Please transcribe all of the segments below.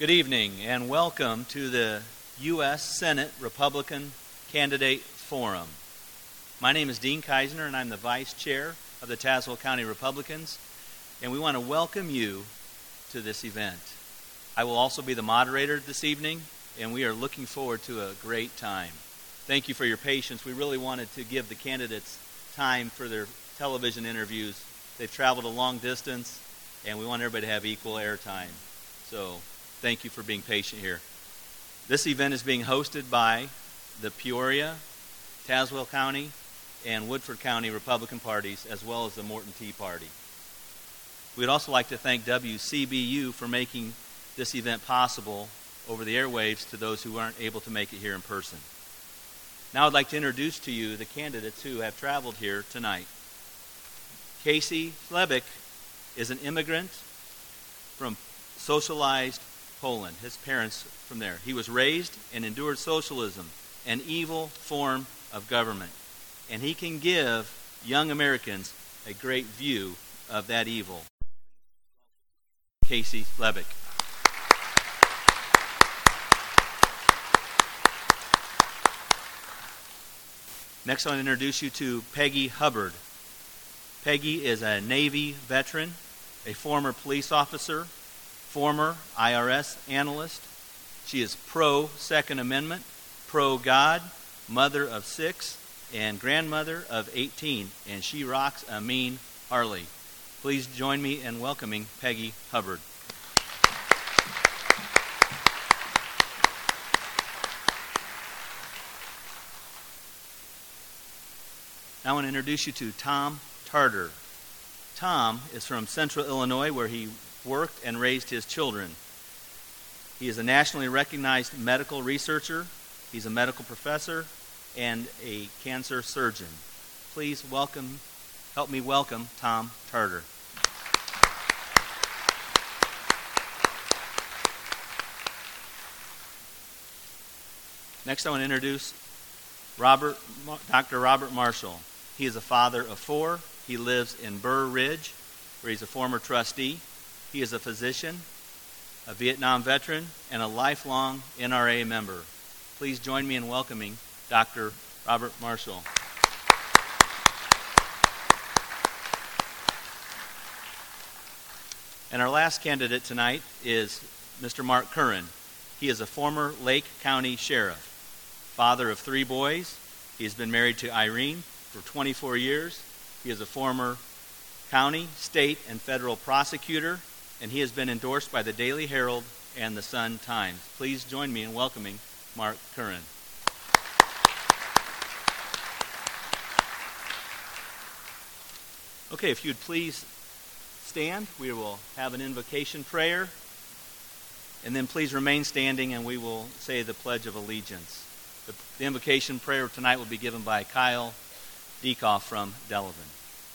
Good evening and welcome to the U.S. Senate Republican Candidate Forum. My name is Dean Keisner and I'm the Vice Chair of the Tazewell County Republicans, and we want to welcome you to this event. I will also be the moderator this evening, and we are looking forward to a great time. Thank you for your patience. We really wanted to give the candidates time for their television interviews. They've traveled a long distance, and we want everybody to have equal airtime. So thank you for being patient here. This event is being hosted by the Peoria, Tazewell County, and Woodford County Republican parties, as well as the Morton Tea Party. We'd also like to thank WCBU for making this event possible over the airwaves to those who aren't able to make it here in person. Now I'd like to introduce to you the candidates who have traveled here tonight. Casey Slebik is an immigrant from socialized Poland, his parents from there. He was raised and endured socialism, an evil form of government. And he can give young Americans a great view of that evil. Casey Slebik. Next, I want to introduce you to Peggy Hubbard. Peggy is a Navy veteran, a former police officer, former IRS analyst. She is pro-Second Amendment, pro-God, mother of 6, and grandmother of 18, and she rocks a mean Harley. Please join me in welcoming Peggy Hubbard. Now I want to introduce you to Tom Tarter. Tom is from Central Illinois, where he worked and raised his children. He is a nationally recognized medical researcher. He's a medical professor and a cancer surgeon. Please help me welcome Tom Tarter. Next, I want to introduce Dr. Robert Marshall. He is a father of 4. He lives in Burr Ridge, where he's a former trustee. He is a physician, a Vietnam veteran, and a lifelong NRA member. Please join me in welcoming Dr. Robert Marshall. And our last candidate tonight is Mr. Mark Curran. He is a former Lake County sheriff, father of 3 boys. He has been married to Irene for 24 years. He is a former county, state, and federal prosecutor, and he has been endorsed by the Daily Herald and the Sun-Times. Please join me in welcoming Mark Curran. Okay, if you'd please stand, we will have an invocation prayer, and then please remain standing and we will say the Pledge of Allegiance. The invocation prayer tonight will be given by Kyle Dekoff from Delavan.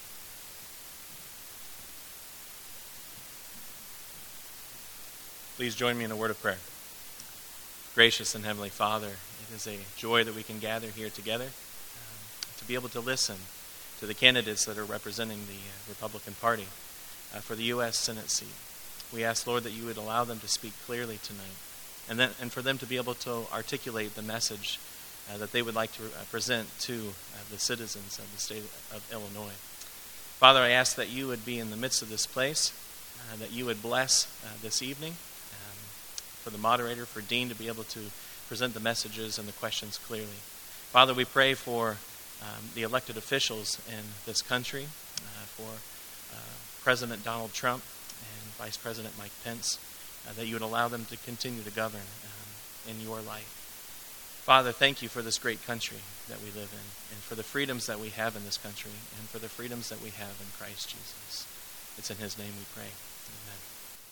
Please join me in a word of prayer. Gracious and Heavenly Father, it is a joy that we can gather here together to be able to listen to the candidates that are representing the Republican Party for the U.S. Senate seat. We ask, Lord, that you would allow them to speak clearly tonight and for them to be able to articulate the message that they would like to present to the citizens of the state of Illinois. Father, I ask that you would be in the midst of this place, that you would bless this evening, for the moderator, for Dean to be able to present the messages and the questions clearly. Father, we pray for the elected officials in this country, for President Donald Trump and Vice President Mike Pence, that you would allow them to continue to govern in your light. Father, thank you for this great country that we live in, and for the freedoms that we have in this country, and for the freedoms that we have in Christ Jesus. It's in his name we pray. Amen.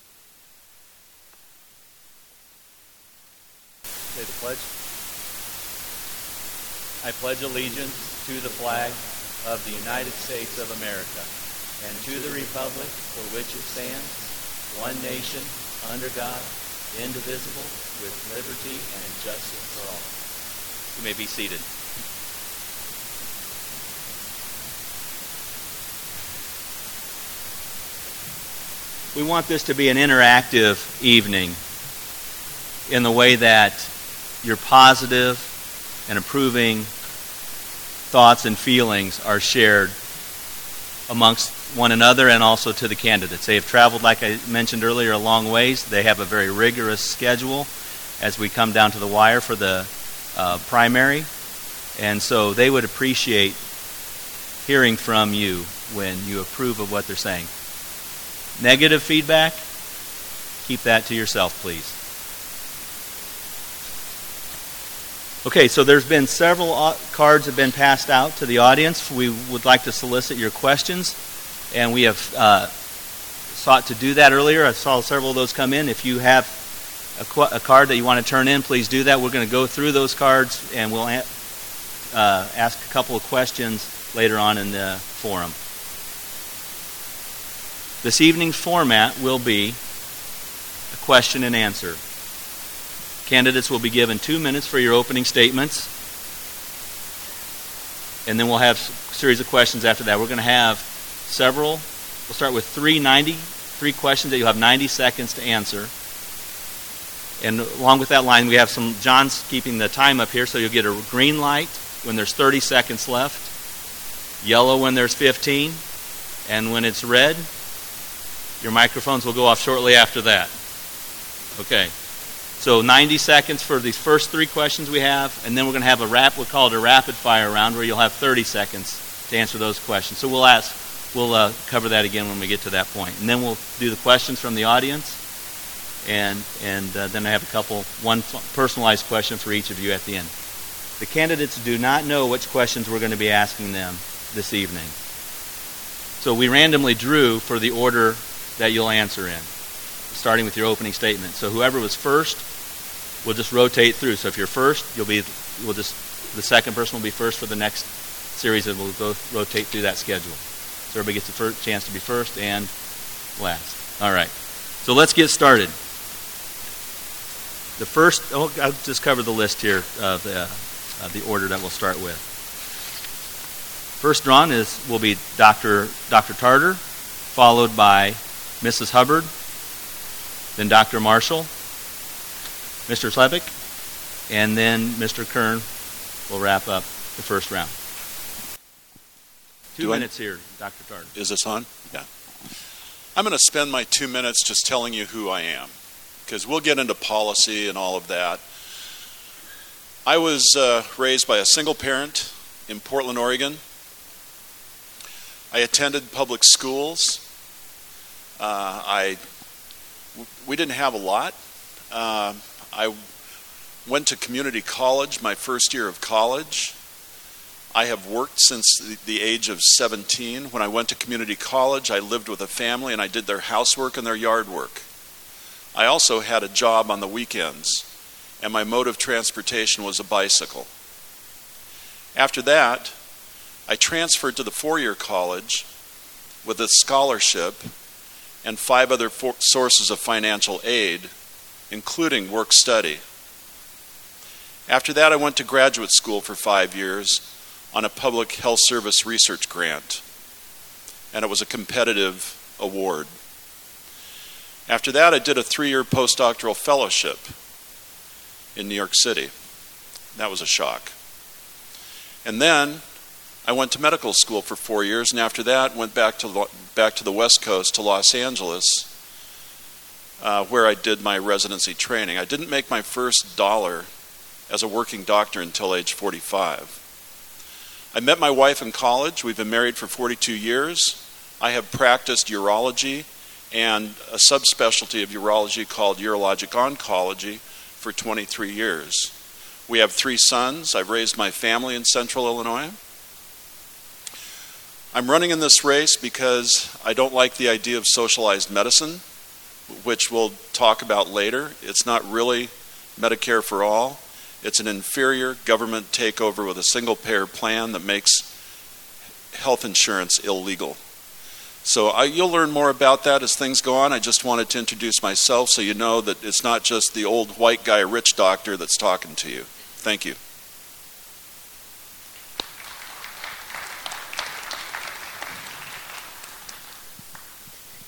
Say the pledge. I pledge allegiance to the flag of the United States of America and to the republic for which it stands, one nation, under God, indivisible, with liberty and justice for all. You may be seated. We want this to be an interactive evening. in the way that your positive and approving thoughts and feelings are shared amongst one another and also to the candidates. They have traveled, like I mentioned earlier, a long ways. They have a very rigorous schedule as we come down to the wire for the primary. And so they would appreciate hearing from you when you approve of what they're saying. Negative feedback, keep that to yourself, please. Okay, so there's been several cards have been passed out to the audience. We would like to solicit your questions, and we have sought to do that earlier. I saw several of those come in. If you have a card that you want to turn in, please do that. We're going to go through those cards, and we'll ask a couple of questions later on in the forum. This evening's format will be a question and answer. Candidates will be given 2 minutes for your opening statements, and then we'll have a series of questions after that. We're going to have several. We'll start with three questions that you'll have 90 seconds to answer. And along with that line, we have John's keeping the time up here, so you'll get a green light when there's 30 seconds left, yellow when there's 15, and when it's red, your microphones will go off shortly after that. Okay. So 90 seconds for these first 3 questions we have, and then we're going to have we'll call it a rapid fire round where you'll have 30 seconds to answer those questions. So we'll cover that again when we get to that point. And then we'll do the questions from the audience, and then I have one personalized question for each of you at the end. The candidates do not know which questions we're going to be asking them this evening. So we randomly drew for the order that you'll answer in, starting with your opening statement. So whoever was first, we'll just rotate through. So if you're first, the second person will be first for the next series, and we'll go rotate through that schedule. So everybody gets a chance to be first and last. All right. So let's get started. I'll just cover the list here of the order that we'll start with. First drawn will be Dr. Tarter, followed by Mrs. Hubbard, then Dr. Marshall, Mr. Slevik, and then Mr. Kern will wrap up the first round. 2 minutes here, Dr. Tarter. Is this on? Yeah. I'm going to spend my 2 minutes just telling you who I am, because we'll get into policy and all of that. I was raised by a single parent in Portland, Oregon. I attended public schools. We didn't have a lot. I went to community college my first year of college. I have worked since the age of 17. When I went to community college, I lived with a family and I did their housework and their yard work. I also had a job on the weekends, and my mode of transportation was a bicycle. After that, I transferred to the four-year college with a scholarship and 5 other sources of financial aid, including work-study. After that, I went to graduate school for 5 years on a public health service research grant, and it was a competitive award. After that, I did a 3-year postdoctoral fellowship in New York City. That was a shock. And then I went to medical school for 4 years, and after that, went back to the West Coast to Los Angeles, where I did my residency training. I didn't make my first dollar as a working doctor until age 45. I met my wife in college. We've been married for 42 years. I have practiced urology and a subspecialty of urology called urologic oncology for 23 years. We have 3 sons. I've raised my family in Central Illinois. I'm running in this race because I don't like the idea of socialized medicine, which we'll talk about later. It's not really Medicare for all. It's an inferior government takeover with a single-payer plan that makes health insurance illegal. So you'll learn more about that as things go on. I just wanted to introduce myself so you know that it's not just the old white guy rich doctor that's talking to you. Thank you.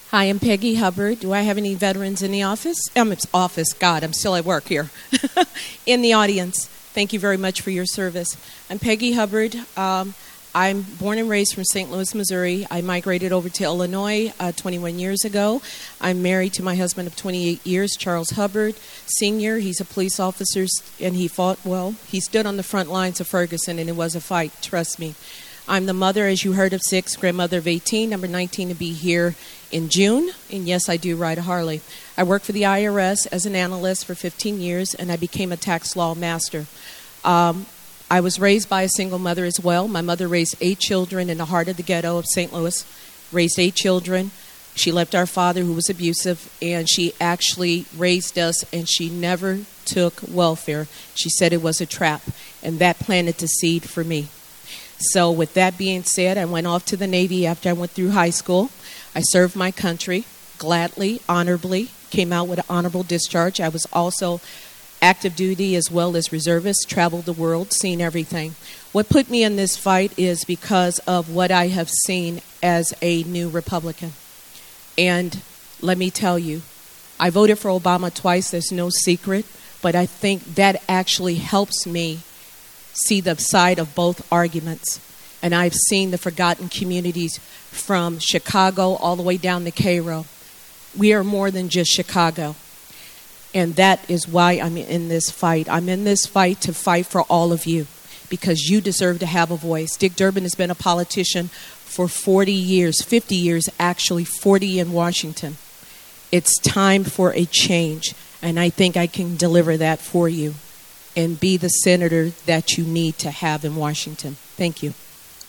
Hi, I'm Peggy Hubbard. Do I have any veterans in the office? Office, God, I'm still at work here. In the audience. Thank you very much for your service. I'm Peggy Hubbard. I'm born and raised from St. Louis, Missouri. I migrated over to Illinois 21 years ago. I'm married to my husband of 28 years, Charles Hubbard, Sr. He's a police officer, and he stood on the front lines of Ferguson, and it was a fight, trust me. I'm the mother, as you heard, of 6, grandmother of 18, number 19 to be here in June. And yes, I do ride a Harley. I worked for the IRS as an analyst for 15 years, and I became a tax law master. I was raised by a single mother as well. My mother raised 8 children in the heart of the ghetto of St. Louis, raised 8 children. She left our father, who was abusive, and she actually raised us, and she never took welfare. She said it was a trap, and that planted the seed for me. So with that being said, I went off to the Navy after I went through high school. I served my country gladly, honorably, came out with an honorable discharge. I was also active duty as well as reservist, traveled the world, seen everything. What put me in this fight is because of what I have seen as a new Republican. And let me tell you, I voted for Obama twice, there's no secret, but I think that actually helps me see the side of both arguments. And I've seen the forgotten communities from Chicago all the way down to Cairo. We are more than just Chicago. And that is why I'm in this fight. I'm in this fight to fight for all of you, because you deserve to have a voice. Dick Durbin has been a politician for 40 years, 50 years actually, 40 in Washington. It's time for a change, and I think I can deliver that for you and be the senator that you need to have in Washington. Thank you.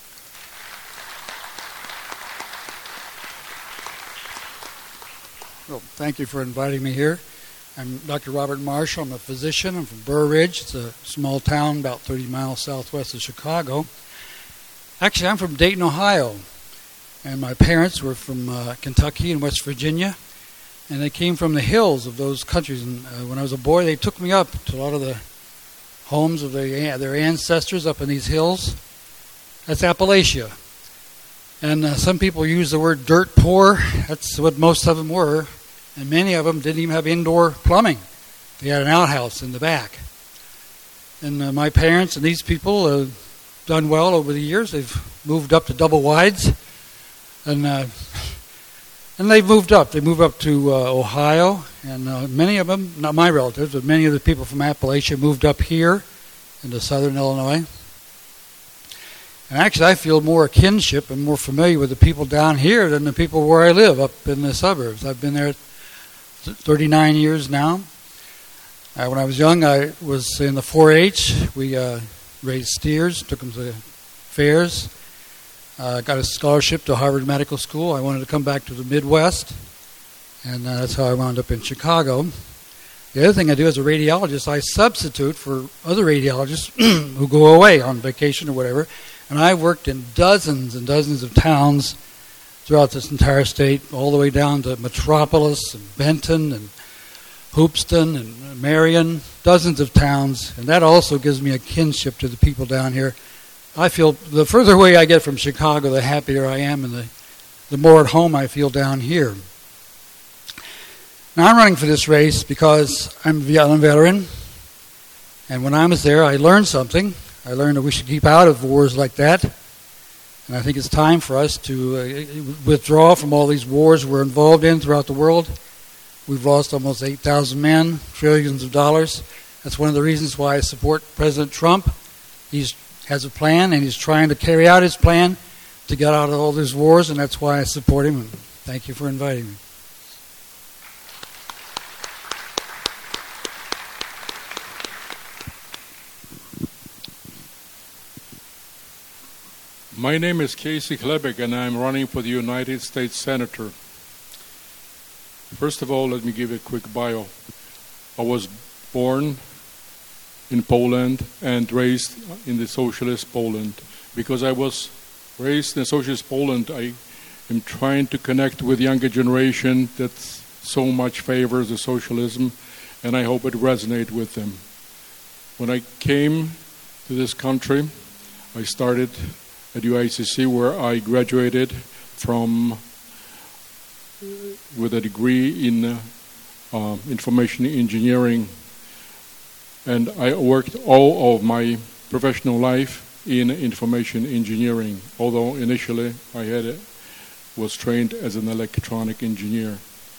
Well, thank you for inviting me here. I'm Dr. Robert Marshall. I'm a physician. I'm from Burr Ridge. It's a small town about 30 miles southwest of Chicago. Actually, I'm from Dayton, Ohio, and my parents were from Kentucky and West Virginia, and they came from the hills of those countries. And when I was a boy, they took me up to a lot of the homes of their ancestors up in these hills. That's Appalachia. And some people use the word dirt poor. That's what most of them were. And many of them didn't even have indoor plumbing. They had an outhouse in the back. And my parents and these people have done well over the years. They've moved up to double wides. And they've moved up. They moved up to Ohio. And many of them, not my relatives, but many of the people from Appalachia moved up here into southern Illinois. And actually, I feel more kinship and more familiar with the people down here than the people where I live, up in the suburbs. I've been there 39 years now. When I was young, I was in the 4-H. We raised steers, took them to the fairs. Got a scholarship to Harvard Medical School. I wanted to come back to the Midwest, and that's how I wound up in Chicago. The other thing I do as a radiologist, I substitute for other radiologists who go away on vacation or whatever. And I worked in dozens and dozens of towns throughout this entire state, all the way down to Metropolis and Benton and Hoopeston and Marion, dozens of towns. And that also gives me a kinship to the people down here. I feel the further away I get from Chicago, the happier I am, and the more at home I feel down here. Now, I'm running for this race because I'm a Vietnam veteran. And when I was there, I learned something. I learned that we should keep out of wars like that. And I think it's time for us to withdraw from all these wars we're involved in throughout the world. We've lost almost 8,000 men, trillions of dollars. That's one of the reasons why I support President Trump. He has a plan, and he's trying to carry out his plan to get out of all these wars, and that's why I support him. And thank you for inviting me. My name is Casey Klebeck, and I'm running for the United States Senator. First of all, let me give a quick bio. I was born in Poland and raised in the socialist Poland. Because I was raised in socialist Poland, I am trying to connect with the younger generation that so much favors the socialism, and I hope it resonates with them. When I came to this country, I started at UICC, where I graduated from with a degree in information engineering, and I worked all of my professional life in information engineering, although initially I was trained as an electronic engineer.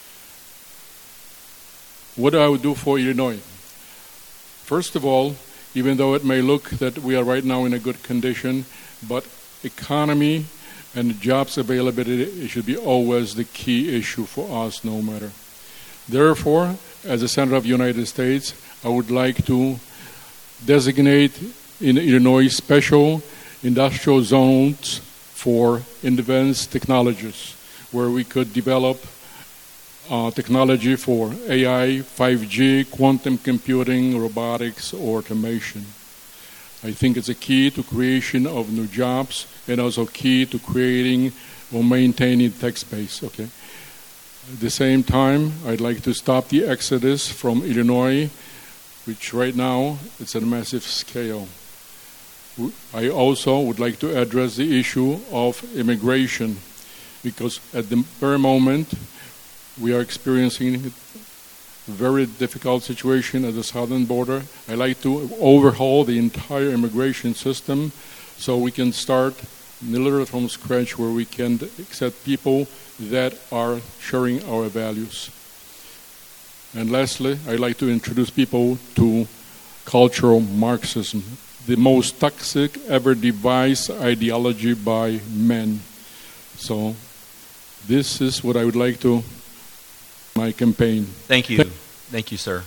What I would do for Illinois? First of all, even though it may look that we are right now in a good condition, but economy and jobs availability, it should be always the key issue for us, no matter. Therefore, as a Senator of the United States, I would like to designate in Illinois special industrial zones for advanced technologies, where we could develop technology for AI, 5G, quantum computing, robotics, automation. I think it's a key to creation of new jobs and also key to creating or maintaining tax base. Okay. At the same time, I'd like to stop the exodus from Illinois, which right now it's at a massive scale. I also would like to address the issue of immigration, because at the very moment we are experiencing a very difficult situation at the southern border. I like to overhaul the entire immigration system so we can start literally from scratch, where we can accept people that are sharing our values. And lastly, I'd like to introduce people to cultural Marxism, the most toxic ever devised ideology by men. So this is what I would like to my campaign. Thank you. Thank you, sir.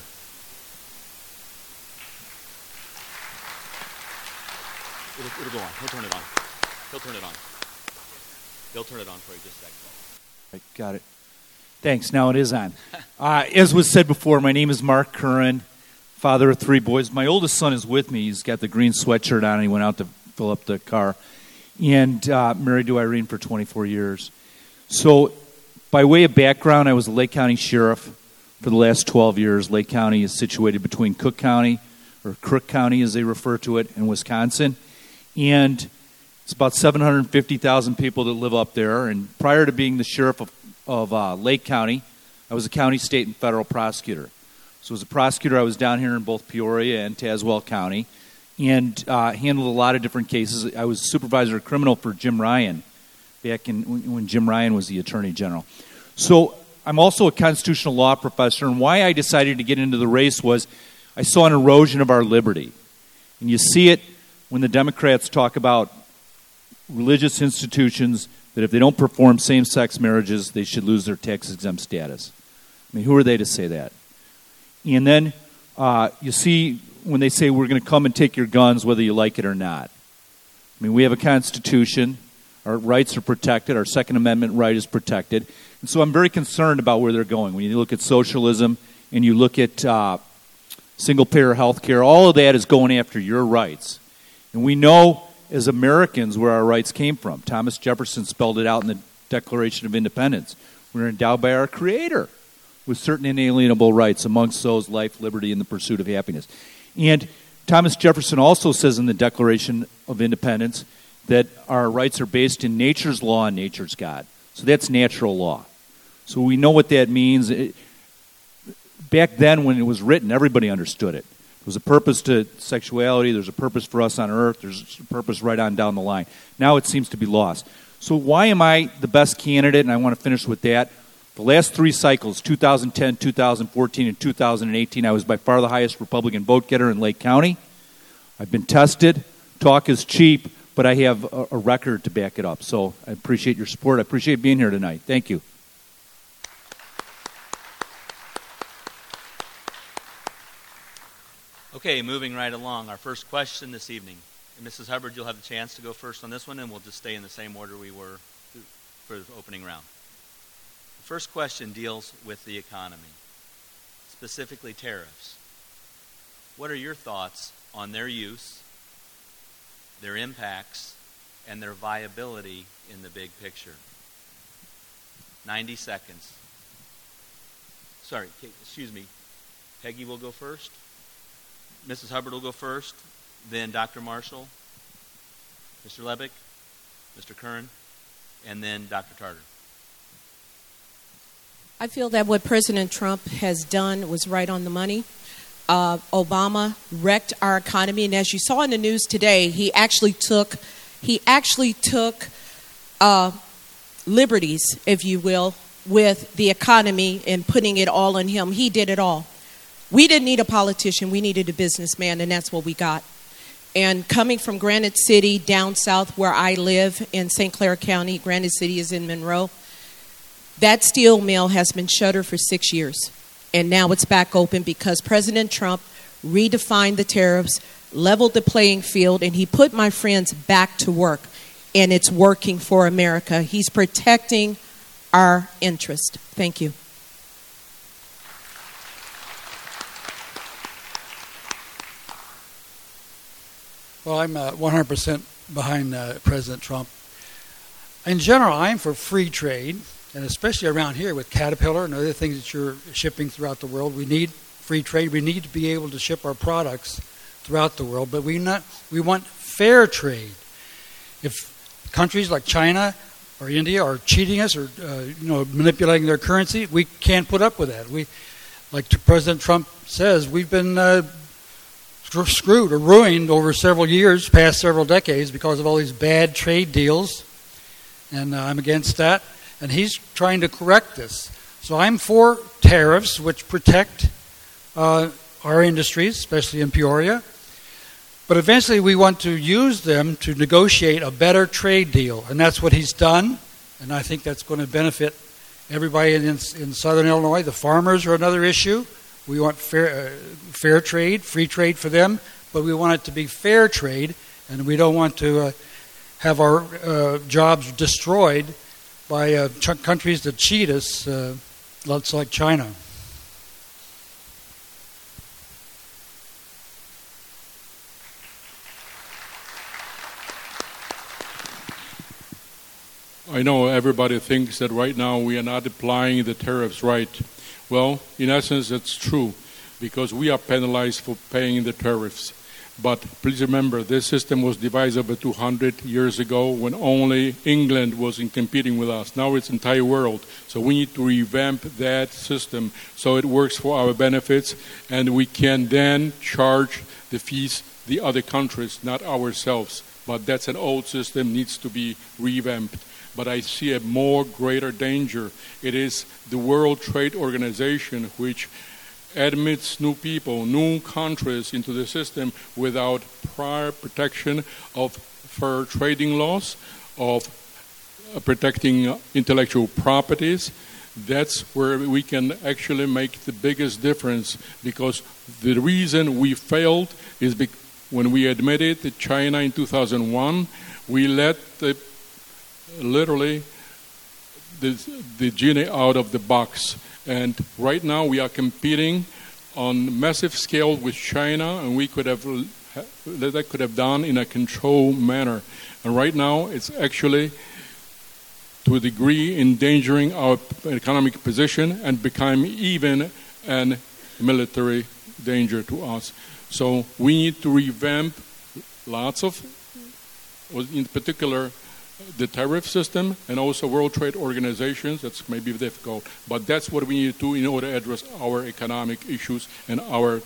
It'll go on. He'll turn it on. He'll turn it on. He'll turn it on for you just a second. Got it. Thanks. Now it is on. As was said before, my name is Mark Curran, father of 3 boys. My oldest son is with me. He's got the green sweatshirt on, and he went out to fill up the car. And married to Irene for 24 years. So by way of background, I was a Lake County sheriff for the last 12 years. Lake County is situated between Cook County, or Crook County as they refer to it, in Wisconsin. And it's about 750,000 people that live up there. And prior to being the sheriff of Lake County, I was a county, state, and federal prosecutor. So as a prosecutor, I was down here in both Peoria and Tazewell County and handled a lot of different cases. I was supervisor of criminal for Jim Ryan back when Jim Ryan was the Attorney General. So I'm also a constitutional law professor, and why I decided to get into the race was I saw an erosion of our liberty. And you see it when the Democrats talk about religious institutions that if they don't perform same-sex marriages, they should lose their tax-exempt status. I mean, who are they to say that? And then you see when they say we're going to come and take your guns whether you like it or not. I mean, we have a Constitution. Our rights are protected. Our Second Amendment right is protected. And so I'm very concerned about where they're going. When you look at socialism and you look at single-payer health care, all of that is going after your rights. And we know as Americans where our rights came from. Thomas Jefferson spelled it out in the Declaration of Independence. We're endowed by our Creator with certain inalienable rights, amongst those life, liberty, and the pursuit of happiness. And Thomas Jefferson also says in the Declaration of Independence that our rights are based in nature's law and nature's God. So that's natural law. So we know what that means. Back then when it was written, everybody understood it. There was a purpose to sexuality. There's a purpose for us on earth. There's a purpose right on down the line. Now it seems to be lost. So why am I the best candidate? And I want to finish with that. The last 3 cycles, 2010, 2014, and 2018, I was by far the highest Republican vote getter in Lake County. I've been tested. Talk is cheap, but I have a record to back it up. So I appreciate your support. I appreciate being here tonight. Thank you. Okay, moving right along. Our first question this evening. And Mrs. Hubbard, you'll have the chance to go first on this one, and we'll just stay in the same order we were for the opening round. The first question deals with the economy, specifically tariffs. What are your thoughts on their use, their impacts, and their viability in the big picture? 90 seconds. Sorry, excuse me. Peggy will go first. Mrs. Hubbard will go first. Then Dr. Marshall, Mr. Lebick, Mr. Curran, and then Dr. Tarter. I feel that what President Trump has done was right on the money. Obama wrecked our economy, and as you saw in the news today, he actually took liberties, if you will, with the economy and putting it all on him. He did it all. We didn't need a politician. We needed a businessman, and that's what we got. And coming from Granite City down south where I live in St. Clair County, Granite City is in Monroe, that steel mill has been shuttered for 6 years. And now it's back open because President Trump redefined the tariffs, leveled the playing field, and he put my friends back to work. And it's working for America. He's protecting our interest. Thank you. Well, I'm 100% behind President Trump. In general, I'm for free trade, and especially around here with Caterpillar and other things that you're shipping throughout the world. We need free trade. We need to be able to ship our products throughout the world, but we want fair trade. If countries like China or India are cheating us or manipulating their currency, we can't put up with that. Like President Trump says, we've been screwed or ruined over several years, past several decades, because of all these bad trade deals, and I'm against that. And he's trying to correct this. So I'm for tariffs which protect our industries, especially in Peoria. But eventually we want to use them to negotiate a better trade deal. And that's what he's done. And I think that's going to benefit everybody in southern Illinois. The farmers are another issue. We want fair trade, free trade for them. But we want it to be fair trade. And we don't want to have our jobs destroyed by countries that cheat us, lots like China. I know everybody thinks that right now we are not applying the tariffs right. Well, in essence, that's true, because we are penalized for paying the tariffs. But please remember, this system was devised over 200 years ago when only England was competing with us. Now it's the entire world. So we need to revamp that system so it works for our benefits, and we can then charge the fees the other countries, not ourselves. But that's an old system, needs to be revamped. But I see a more greater danger. It is the World Trade Organization which admits new people, new countries into the system without prior protection of fair trading laws, of protecting intellectual properties. That's where we can actually make the biggest difference, because the reason we failed is when we admitted that China in 2001, we let literally the genie out of the box. And right now we are competing on massive scale with China, and we could have done in a controlled manner. And right now it's actually to a degree endangering our economic position and become even a military danger to us. So we need to revamp lots of, in particular, the tariff system and also World Trade Organizations. That's maybe difficult, but that's what we need to do in order to address our economic issues and our.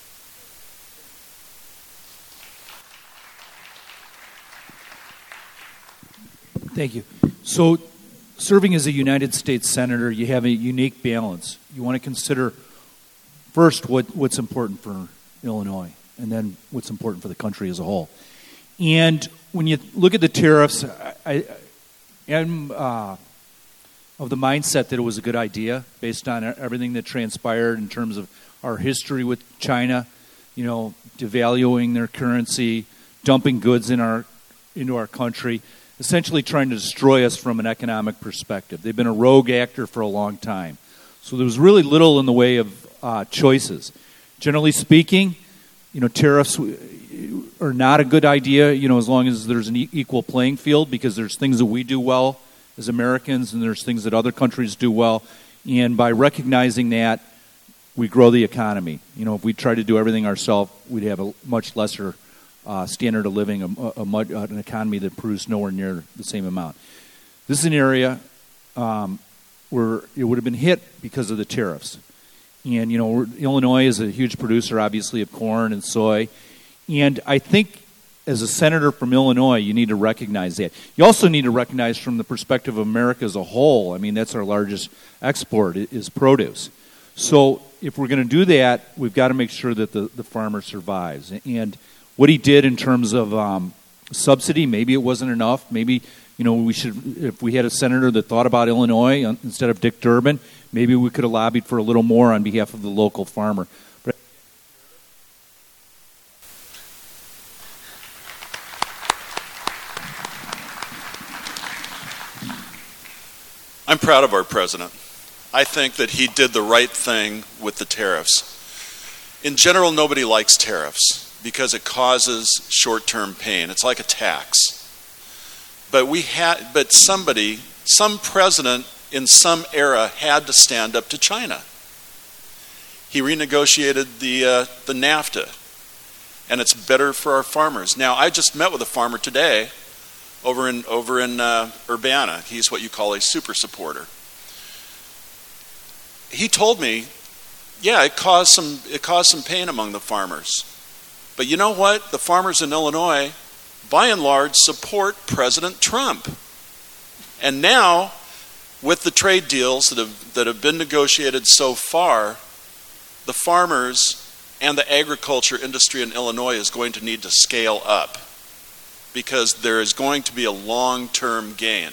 Thank you. So, serving as a United States Senator, you have a unique balance. You want to consider first what's important for Illinois, and then what's important for the country as a whole. And when you look at the tariffs, I am of the mindset that it was a good idea based on everything that transpired in terms of our history with China, devaluing their currency, dumping goods into our country, essentially trying to destroy us from an economic perspective. They've been a rogue actor for a long time. So there was really little in the way of choices. Generally speaking, tariffs are not a good idea, as long as there's an equal playing field, because there's things that we do well as Americans and there's things that other countries do well. And by recognizing that, we grow the economy. If we try to do everything ourselves, we'd have a much lesser standard of living, an economy that produced nowhere near the same amount. This is an area it would have been hit because of the tariffs. And, Illinois is a huge producer, obviously, of corn and soy. And I think as a senator from Illinois, you need to recognize that. You also need to recognize from the perspective of America as a whole, I mean, that's our largest export, is produce. So if we're going to do that, we've got to make sure that the farmer survives. And what he did in terms of subsidy, maybe it wasn't enough. Maybe, we should, if we had a senator that thought about Illinois instead of Dick Durbin, maybe we could have lobbied for a little more on behalf of the local farmer. But I'm proud of our president. I think that he did the right thing with the tariffs. In general, nobody likes tariffs because it causes short-term pain. It's like a tax. But some president in some era had to stand up to China. He renegotiated the NAFTA, and it's better for our farmers. Now, I just met with a farmer today over in Urbana. He's what you call a super supporter. He told me, yeah, it caused some pain among the farmers. But you know what? The farmers in Illinois, by and large, support President Trump. And now, with the trade deals that have been negotiated so far, the farmers and the agriculture industry in Illinois is going to need to scale up because there is going to be a long-term gain.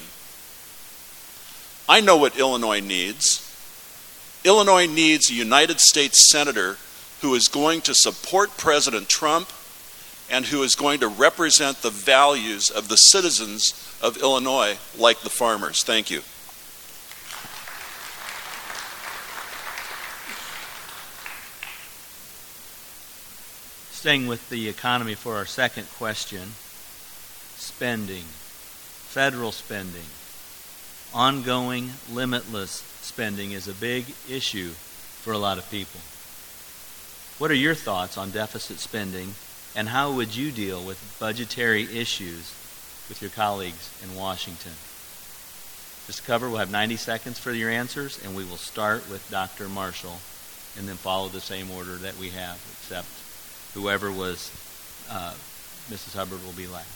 I know what Illinois needs. Illinois needs a United States senator who is going to support President Trump and who is going to represent the values of the citizens of Illinois, like the farmers. Thank you. Staying with the economy for our second question, spending, federal spending, ongoing, limitless spending is a big issue for a lot of people. What are your thoughts on deficit spending, and how would you deal with budgetary issues with your colleagues in Washington? Just to cover, we'll have 90 seconds for your answers, and we will start with Dr. Marshall and then follow the same order that we have, except whoever was Mrs. Hubbard will be last.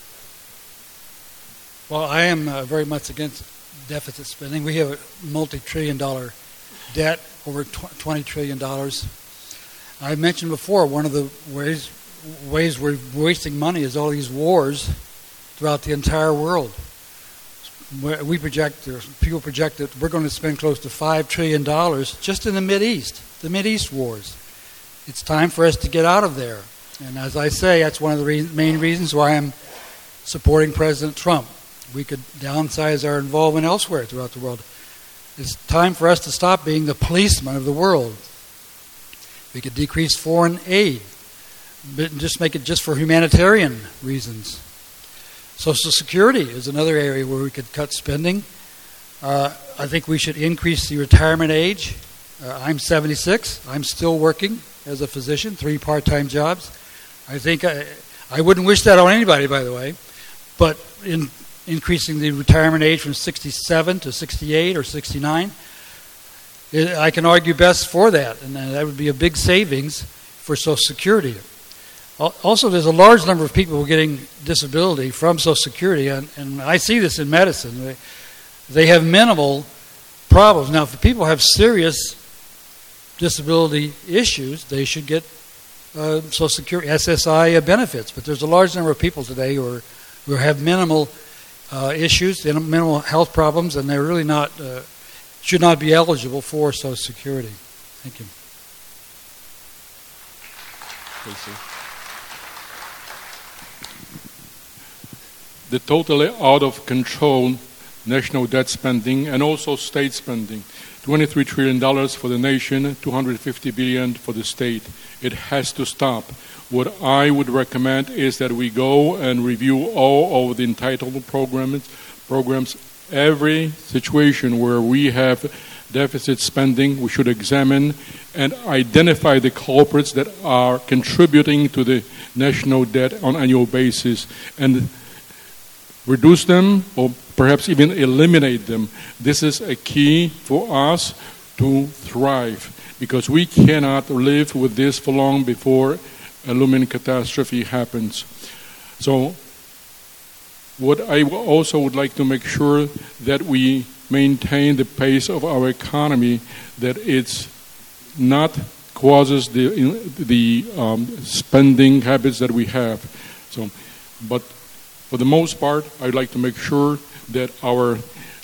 Well, I am very much against deficit spending. We have a multi-trillion-dollar debt, over $20 trillion. I mentioned before, one of the ways we're wasting money is all these wars throughout the entire world. People project that we're going to spend close to $5 trillion just in the Mideast wars. It's time for us to get out of there. And as I say, that's one of the main reasons why I'm supporting President Trump. We could downsize our involvement elsewhere throughout the world. It's time for us to stop being the policeman of the world. We could decrease foreign aid, but just make it just for humanitarian reasons. Social Security is another area where we could cut spending. I think we should increase the retirement age. I'm 76. I'm still working as a physician, 3 part-time jobs. I think I wouldn't wish that on anybody, by the way, but in increasing the retirement age from 67 to 68 or 69, I can argue best for that, and that would be a big savings for Social Security. Also, there's a large number of people who are getting disability from Social Security, and I see this in medicine. They have minimal problems. Now, if people have serious disability issues, they should get Social Security, SSI benefits. But there's a large number of people today who have minimal issues, minimal health problems, and they're really not should not be eligible for Social Security. Thank you. Casey. The totally out of control national debt spending and also state spending. $23 trillion for the nation, $250 billion for the state. It has to stop. What I would recommend is that we go and review all of the entitlement programs. Every situation where we have deficit spending, we should examine and identify the culprits that are contributing to the national debt on an annual basis and reduce them or perhaps even eliminate them. This is a key for us to thrive, because we cannot live with this for long before a looming catastrophe happens. So what I also would like to make sure that we maintain the pace of our economy, that it's not causes the spending habits that we have. So, but for the most part, I'd like to make sure that our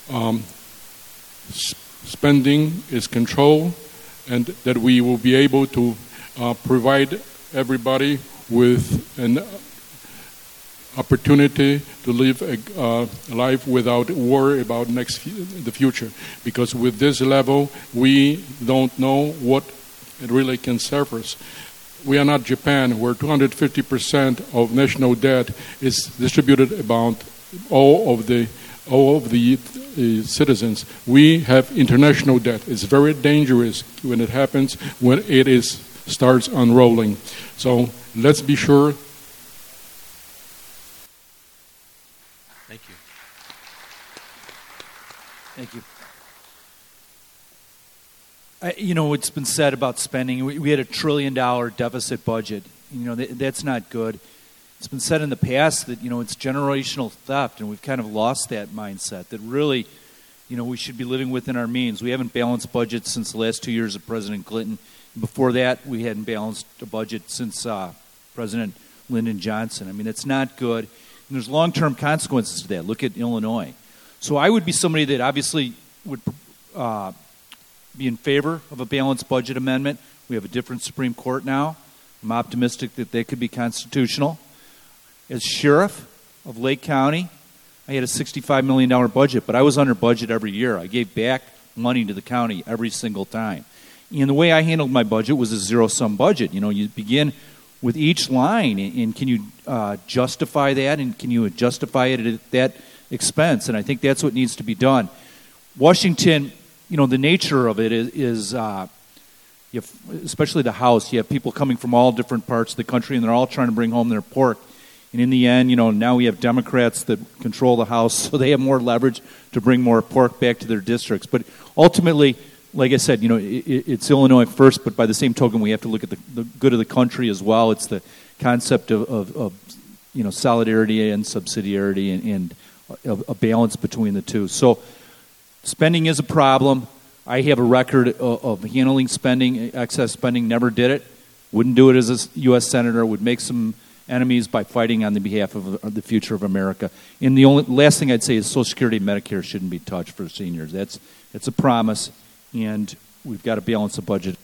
spending is controlled, and that we will be able to provide everybody with an opportunity to live a life without worry about the future. Because with this level, we don't know what it really can serve us. We are not Japan, where 250% of national debt is distributed about all of the citizens. We have international debt. It's very dangerous when it happens, when it starts unrolling. So let's be sure. Thank you. Thank you. It's been said about spending. We had $1 trillion deficit budget. That's not good. It's been said in the past that, it's generational theft, and we've kind of lost that mindset, that really, we should be living within our means. We haven't balanced budgets since the last 2 years of President Clinton. Before that, we hadn't balanced a budget since President Lyndon Johnson. I mean, it's not good. And there's long-term consequences to that. Look at Illinois. So I would be somebody that obviously would be in favor of a balanced budget amendment. We have a different Supreme Court now. I'm optimistic that they could be constitutional. As sheriff of Lake County, I had a $65 million budget, but I was under budget every year. I gave back money to the county every single time. And the way I handled my budget was a zero-sum budget. You begin with each line, and can you justify that, and can you justify it at that expense? And I think that's what needs to be done. Washington, the nature of it is you have, especially the House, you have people coming from all different parts of the country, and they're all trying to bring home their pork. And in the end, now we have Democrats that control the House, so they have more leverage to bring more pork back to their districts. But ultimately, like I said, it's Illinois first, but by the same token, we have to look at the good of the country as well. It's the concept of solidarity and subsidiarity and a balance between the two. So spending is a problem. I have a record of handling spending, excess spending, never did it. Wouldn't do it as a U.S. Senator, would make some enemies by fighting on the behalf of the future of America. And the last thing I'd say is Social Security and Medicare shouldn't be touched for seniors. That's a promise, and we've got to balance the budget.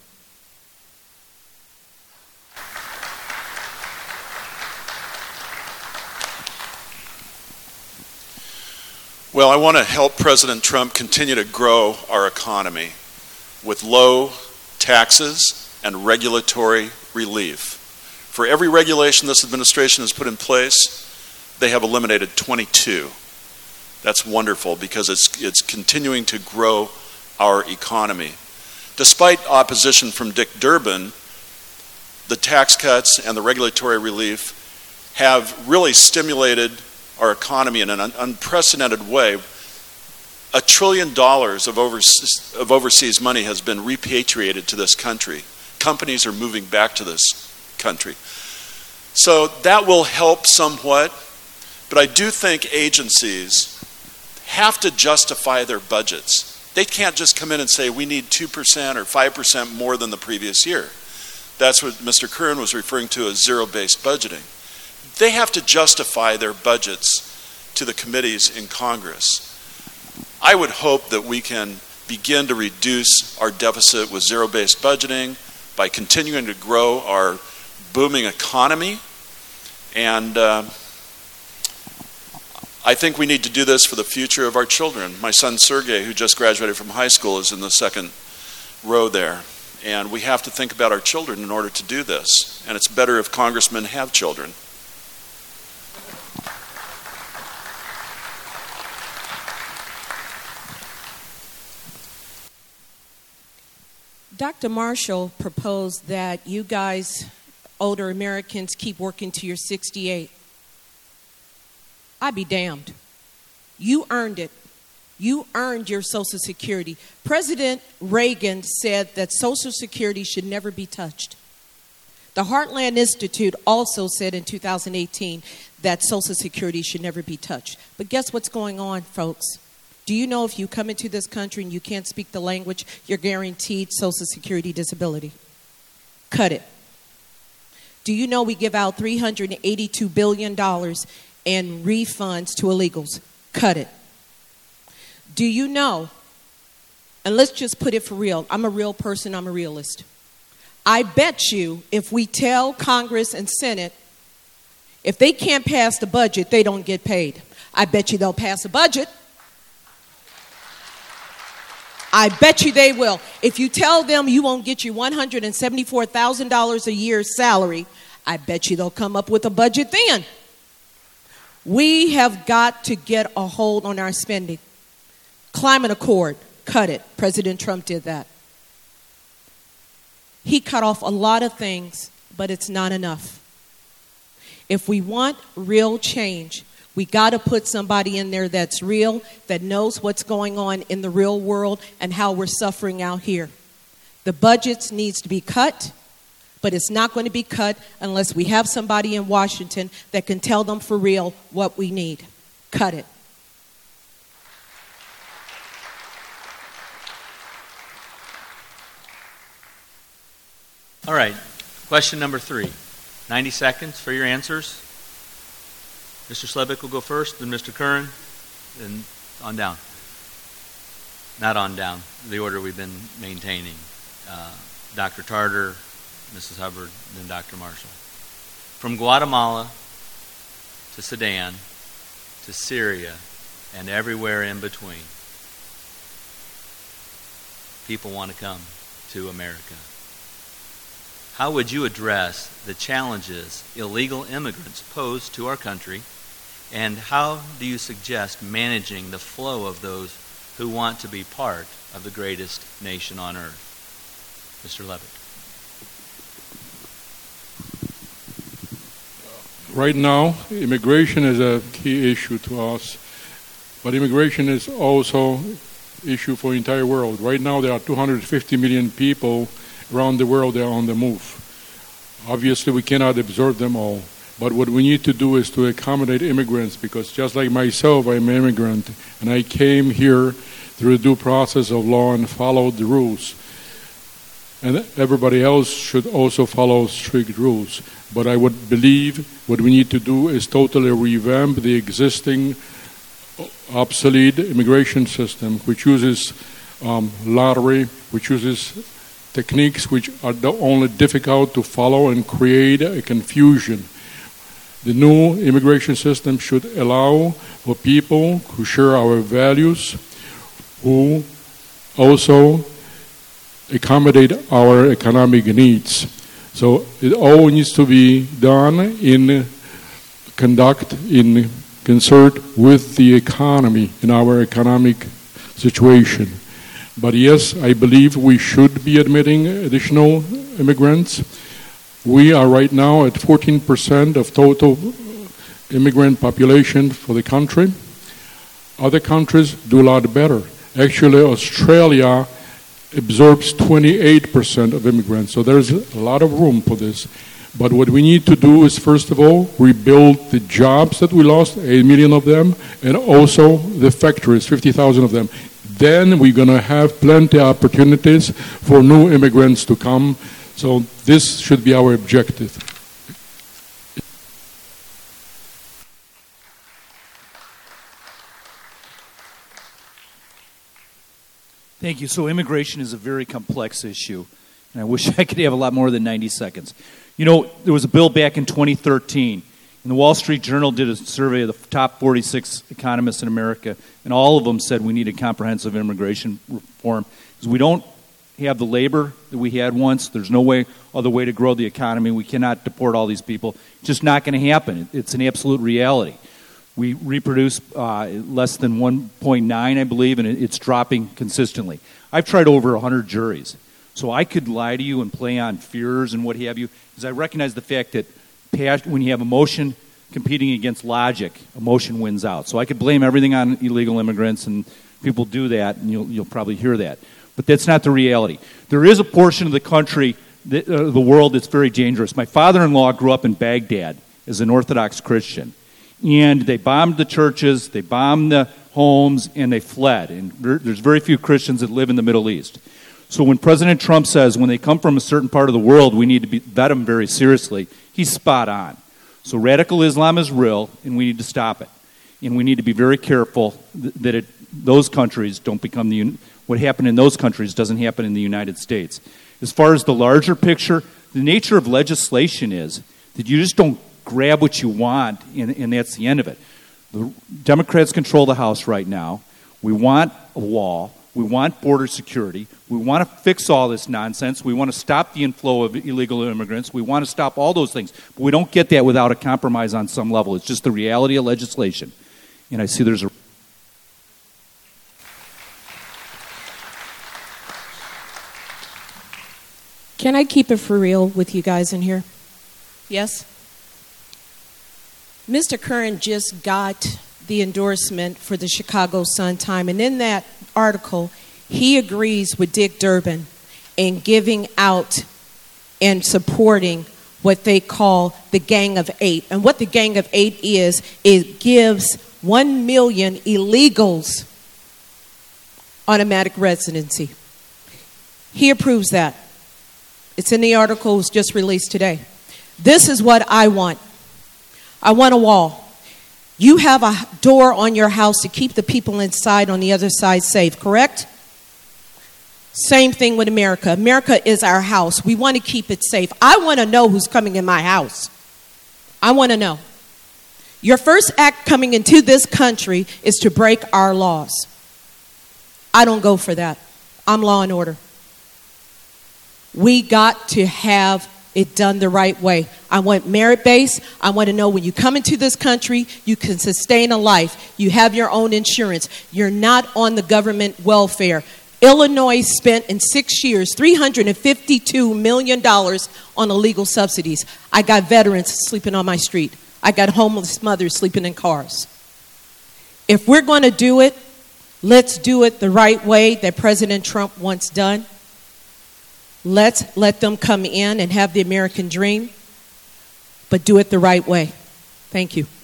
Well, I want to help President Trump continue to grow our economy with low taxes and regulatory relief. For every regulation this administration has put in place, they have eliminated 22. That's wonderful, because it's continuing to grow our economy. Despite opposition from Dick Durbin, the tax cuts and the regulatory relief have really stimulated our economy in an unprecedented way. $1 trillion of overseas money has been repatriated to this country. Companies are moving back to this country. So that will help somewhat, but I do think agencies have to justify their budgets. They can't just come in and say we need 2% or 5% more than the previous year. That's what Mr. Curran was referring to as zero-based budgeting. They have to justify their budgets to the committees in Congress. I would hope that we can begin to reduce our deficit with zero-based budgeting by continuing to grow our booming economy. And I think we need to do this for the future of our children. My son Sergey, who just graduated from high school, is in the second row there. And we have to think about our children in order to do this. And it's better if congressmen have children. Dr. Marshall proposed that you guys, older Americans, keep working to your 68. I'd be damned. You earned it. You earned your Social Security. President Reagan said that Social Security should never be touched. The Heartland Institute also said in 2018 that Social Security should never be touched. But guess what's going on, folks? Do you know if you come into this country and you can't speak the language, you're guaranteed Social Security disability? Cut it. Do you know we give out $382 billion in refunds to illegals? Cut it. Do you know, and let's just put it for real, I'm a real person, I'm a realist. I bet you if we tell Congress and Senate, if they can't pass the budget, they don't get paid. I bet you they'll pass a budget. I bet you they will. If you tell them you won't get your $174,000 a year salary, I bet you they'll come up with a budget then. We have got to get a hold on our spending. Climate Accord, cut it. President Trump did that. He cut off a lot of things, but it's not enough. If we want real change, we got to put somebody in there that's real, that knows what's going on in the real world and how we're suffering out here. The budgets needs to be cut, but it's not going to be cut unless we have somebody in Washington that can tell them for real what we need. Cut it. All right, question number 3. 90 seconds for your answers. Mr. Slevik will go first, then Mr. Curran, then on down. Not on down, the order we've been maintaining. Dr. Tarter, Mrs. Hubbard, then Dr. Marshall. From Guatemala to Sudan to Syria and everywhere in between, people want to come to America. How would you address the challenges illegal immigrants pose to our country, and how do you suggest managing the flow of those who want to be part of the greatest nation on earth? Mr. Levitt. Right now, immigration is a key issue to us, but immigration is also an issue for the entire world. Right now, there are 250 million people around the world that are on the move. Obviously, we cannot absorb them all, but what we need to do is to accommodate immigrants, because just like myself, I'm an immigrant, and I came here through the due process of law and followed the rules. And everybody else should also follow strict rules. But I would believe what we need to do is totally revamp the existing obsolete immigration system, which uses lottery, which uses techniques which are only difficult to follow and create a confusion. The new immigration system should allow for people who share our values, who also accommodate our economic needs. So it all needs to be done in concert with the economy, in our economic situation. But yes, I believe we should be admitting additional immigrants. We are right now at 14% of total immigrant population for the country. Other countries do a lot better. Actually, Australia absorbs 28% of immigrants, so there's a lot of room for this. But what we need to do is, first of all, rebuild the jobs that we lost, 8 million of them, and also the factories, 50,000 of them. Then we're going to have plenty of opportunities for new immigrants to come. So this should be our objective. Thank you. So immigration is a very complex issue, and I wish I could have a lot more than 90 seconds. You know, there was a bill back in 2013, and the Wall Street Journal did a survey of the top 46 economists in America, and all of them said we need a comprehensive immigration reform because we don't have the labor that we had once. There's no other way to grow the economy. We cannot deport all these people. It's just not going to happen. It's an absolute reality. We reproduce less than 1.9, I believe, and it's dropping consistently. I've tried over 100 juries. So I could lie to you and play on fears and what have you, because I recognize the fact that when you have emotion, competing against logic, emotion wins out. So I could blame everything on illegal immigrants, and people do that, and you'll probably hear that. But that's not the reality. There is a portion of the country, the world, that's very dangerous. My father-in-law grew up in Baghdad as an Orthodox Christian. And they bombed the churches, they bombed the homes, and they fled. And there's very few Christians that live in the Middle East. So when President Trump says when they come from a certain part of the world, we need to vet them very seriously, he's spot on. So radical Islam is real, and we need to stop it. And we need to be very careful that those countries don't become what happened in those countries doesn't happen in the United States. As far as the larger picture, the nature of legislation is that you just don't grab what you want, and that's the end of it. The Democrats control the House right now. We want a wall. We want border security. We want to fix all this nonsense. We want to stop the inflow of illegal immigrants. We want to stop all those things. But we don't get that without a compromise on some level. It's just the reality of legislation. And I see there's a... Can I keep it for real with you guys in here? Yes? Mr. Curran just got the endorsement for the Chicago Sun-Times, and in that article, he agrees with Dick Durbin in giving out and supporting what they call the Gang of Eight. And what the Gang of Eight is, it gives 1 million illegals automatic residency. He approves that. It's in the article, it was just released today. This is what I want. I want a wall. You have a door on your house to keep the people inside on the other side safe, correct? Same thing with America. America is our house. We want to keep it safe. I want to know who's coming in my house. I want to know. Your first act coming into this country is to break our laws. I don't go for that. I'm law and order. We got to have it done the right way. I want merit-based. I want to know when you come into this country, you can sustain a life. You have your own insurance. You're not on the government welfare. Illinois spent in 6 years $352 million on illegal subsidies. I got veterans sleeping on my street. I got homeless mothers sleeping in cars. If we're going to do it, let's do it the right way that President Trump wants done. Let's let them come in and have the American dream, but do it the right way. Thank you.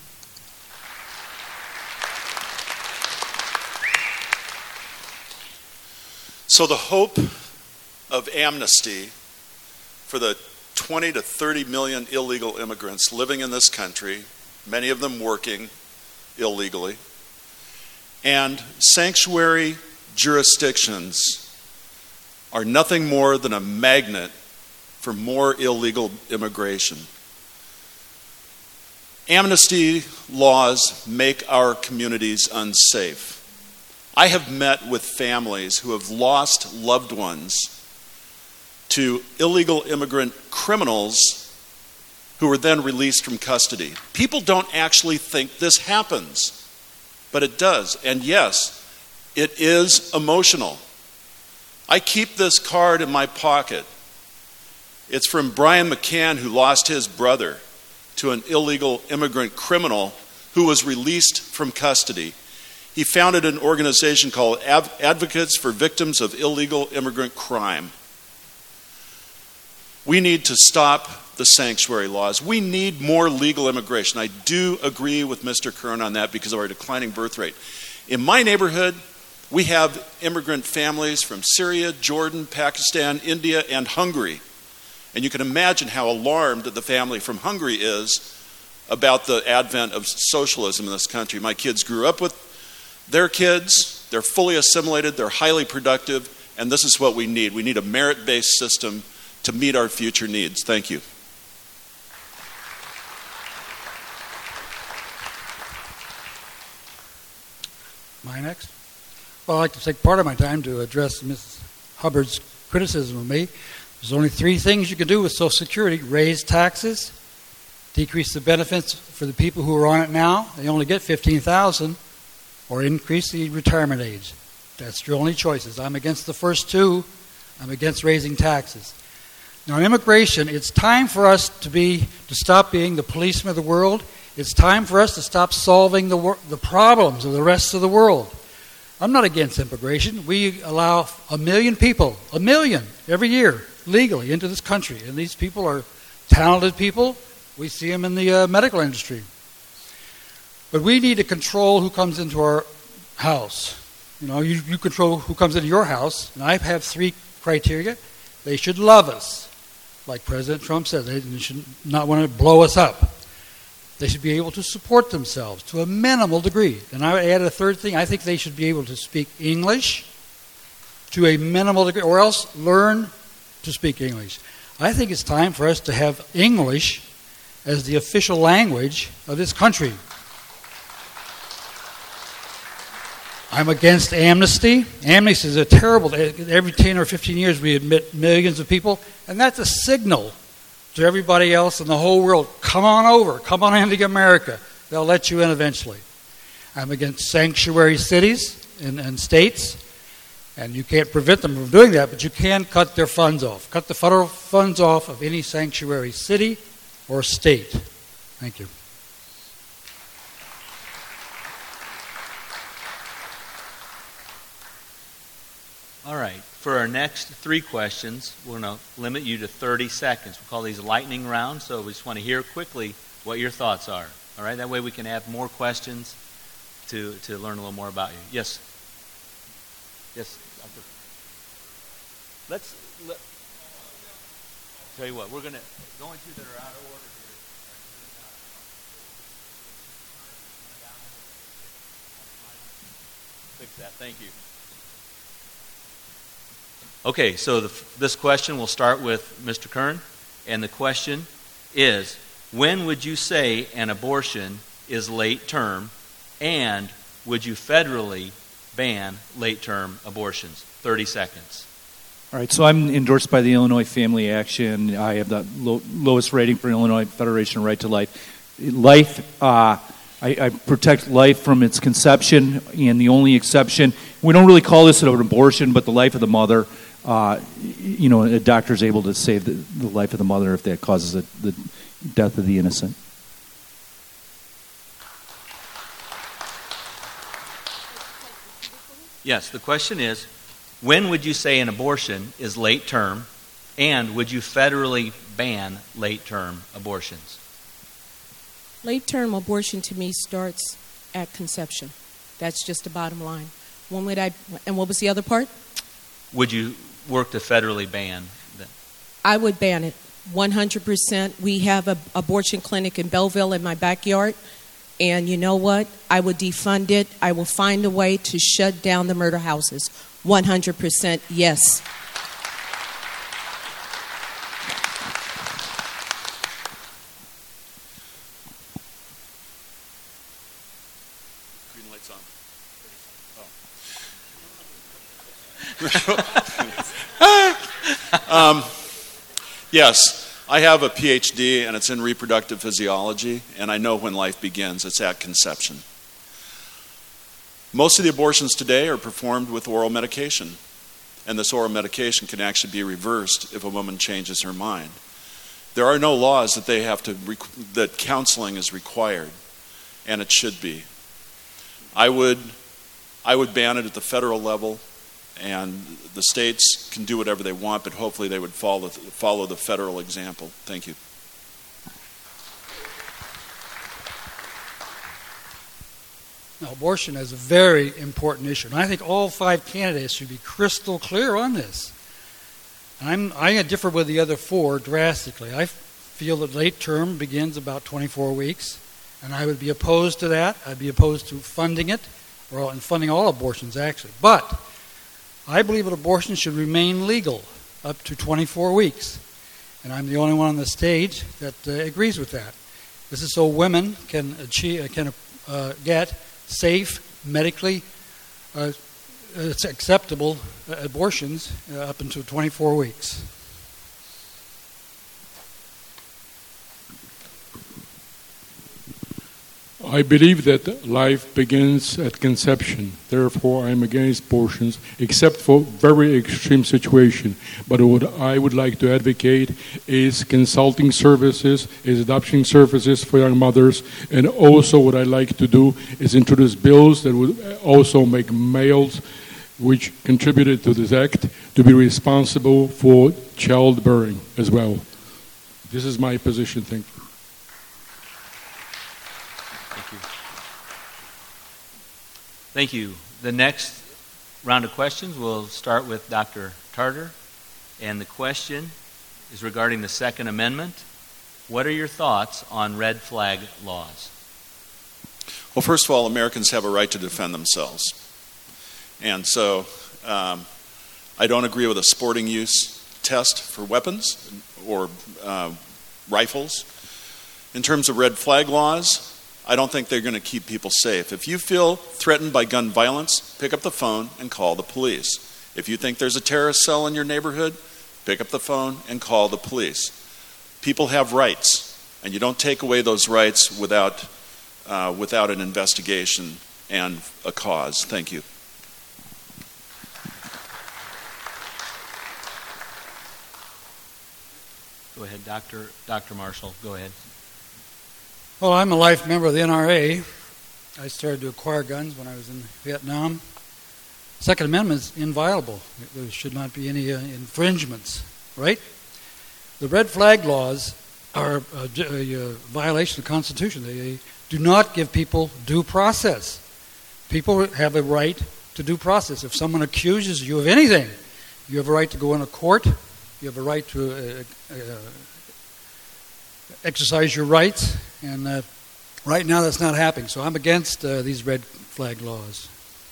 So the hope of amnesty for the 20 to 30 million illegal immigrants living in this country, many of them working illegally, and sanctuary jurisdictions are nothing more than a magnet for more illegal immigration. Amnesty laws make our communities unsafe. I have met with families who have lost loved ones to illegal immigrant criminals who were then released from custody. People don't actually think this happens, but it does. And yes, it is emotional. I keep this card in my pocket. It's from Brian McCann, who lost his brother to an illegal immigrant criminal who was released from custody. He founded an organization called Advocates for Victims of Illegal Immigrant Crime. We need to stop the sanctuary laws. We need more legal immigration. I do agree with Mr. Curran on that because of our declining birth rate. In my neighborhood, we have immigrant families from Syria, Jordan, Pakistan, India, and Hungary. And you can imagine how alarmed the family from Hungary is about the advent of socialism in this country. My kids grew up with their kids. They're fully assimilated. They're highly productive. And this is what we need. We need a merit-based system to meet our future needs. Thank you. My next? Well, I'd like to take part of my time to address Ms. Hubbard's criticism of me. There's only three things you can do with Social Security: raise taxes, decrease the benefits for the people who are on it now, they only get $15,000, or increase the retirement age. That's your only choices. I'm against the first two. I'm against raising taxes. Now, on immigration, it's time for us to stop being the policemen of the world It's time for us to stop solving the problems of the rest of the world. I'm not against immigration. We allow 1 million people, 1 million every year, legally into this country. And these people are talented people. We see them in the medical industry. But we need to control who comes into our house. You know, you control who comes into your house. And I have 3 criteria. They should love us. Like President Trump said, they should not want to blow us up. They should be able to support themselves to a minimal degree. And I would add a third thing. I think they should be able to speak English to a minimal degree, or else learn to speak English. I think it's time for us to have English as the official language of this country. I'm against amnesty. Amnesty is a terrible... Every 10 or 15 years we admit millions of people, and that's a signal to everybody else in the whole world. Come on over. Come on into America. They'll let you in eventually. I'm against sanctuary cities and states, and you can't prevent them from doing that, but you can cut their funds off. Cut the federal funds off of any sanctuary city or state. Thank you. All right. For our next 3 questions, we're going to limit you to 30 seconds. We'll call these lightning rounds, so we just want to hear quickly what your thoughts are. All right? That way we can have more questions to learn a little more about you. Yes? Yes? Tell you what, we're going to, going through that are out of order here. Fix that. Thank you. Okay, so this question will start with Mr. Kern, and the question is, when would you say an abortion is late term, and would you federally ban late term abortions? 30 seconds. All right, so I'm endorsed by the Illinois Family Action. I have the lowest rating for Illinois Federation of Right to Life. I protect life from its conception, and the only exception, we don't really call this an abortion, but the life of the mother. A doctor's able to save the life of the mother if that causes the death of the innocent. Yes, the question is, when would you say an abortion is late term, and would you federally ban late term abortions? Late term abortion to me starts at conception. That's just the bottom line. When would I, and what was the other part? Would you work to federally ban them? I would ban it 100%. We have an abortion clinic in Belleville in my backyard, and you know what? I would defund it. I will find a way to shut down the murder houses. 100% yes. Green light's on. Yes, I have a PhD, and it's in reproductive physiology, and I know when life begins. It's at conception. Most of the abortions today are performed with oral medication, and this oral medication can actually be reversed if a woman changes her mind. There are no laws that that counseling is required, and it should be. I would ban it at the federal level, and the states can do whatever they want, but hopefully they would follow the federal example. Thank you. Now, abortion is a very important issue, and I think all 5 candidates should be crystal clear on this. I differ with the other 4 drastically. I feel that late term begins about 24 weeks, and I would be opposed to that. I'd be opposed to funding it, and funding all abortions, actually. But I believe that abortion should remain legal up to 24 weeks, and I'm the only one on the stage that agrees with that. This is so women can get safe, medically acceptable abortions up until 24 weeks. I believe that life begins at conception. Therefore, I am against abortions, except for very extreme situations. But what I would like to advocate is consulting services, is adoption services for young mothers, and also what I like to do is introduce bills that would also make males, which contributed to this act, to be responsible for childbearing as well. This is my position. Thank you. Thank you. The next round of questions will start with Dr. Tarter, and the question is regarding the Second Amendment. What are your thoughts on red flag laws? Well, first of all, Americans have a right to defend themselves. And so I don't agree with a sporting use test for weapons or rifles. In terms of red flag laws, I don't think they're going to keep people safe. If you feel threatened by gun violence, pick up the phone and call the police. If you think there's a terrorist cell in your neighborhood, pick up the phone and call the police. People have rights, and you don't take away those rights without an investigation and a cause. Thank you. Go ahead, Dr. Marshall. Go ahead. Well, I'm a life member of the NRA. I started to acquire guns when I was in Vietnam. Second Amendment is inviolable. There should not be any infringements, right? The red flag laws are a violation of the Constitution. They do not give people due process. People have a right to due process. If someone accuses you of anything, you have a right to go in a court. You have a right to exercise your rights, and right now that's not happening. So I'm against these red flag laws.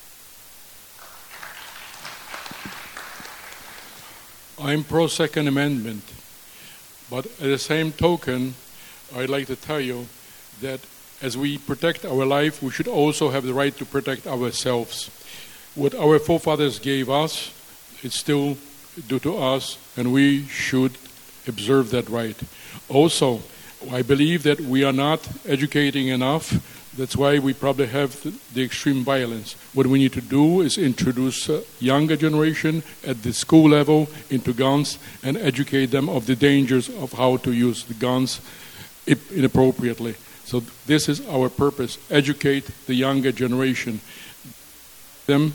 I'm pro-Second Amendment, but at the same token, I'd like to tell you that as we protect our life, we should also have the right to protect ourselves. What our forefathers gave us, it's still due to us, and we should observe that right. Also, I believe that we are not educating enough. That's why we probably have the extreme violence. What we need to do is introduce a younger generation at the school level into guns and educate them of the dangers of how to use the guns inappropriately. So this is our purpose, educate the younger generation. Them.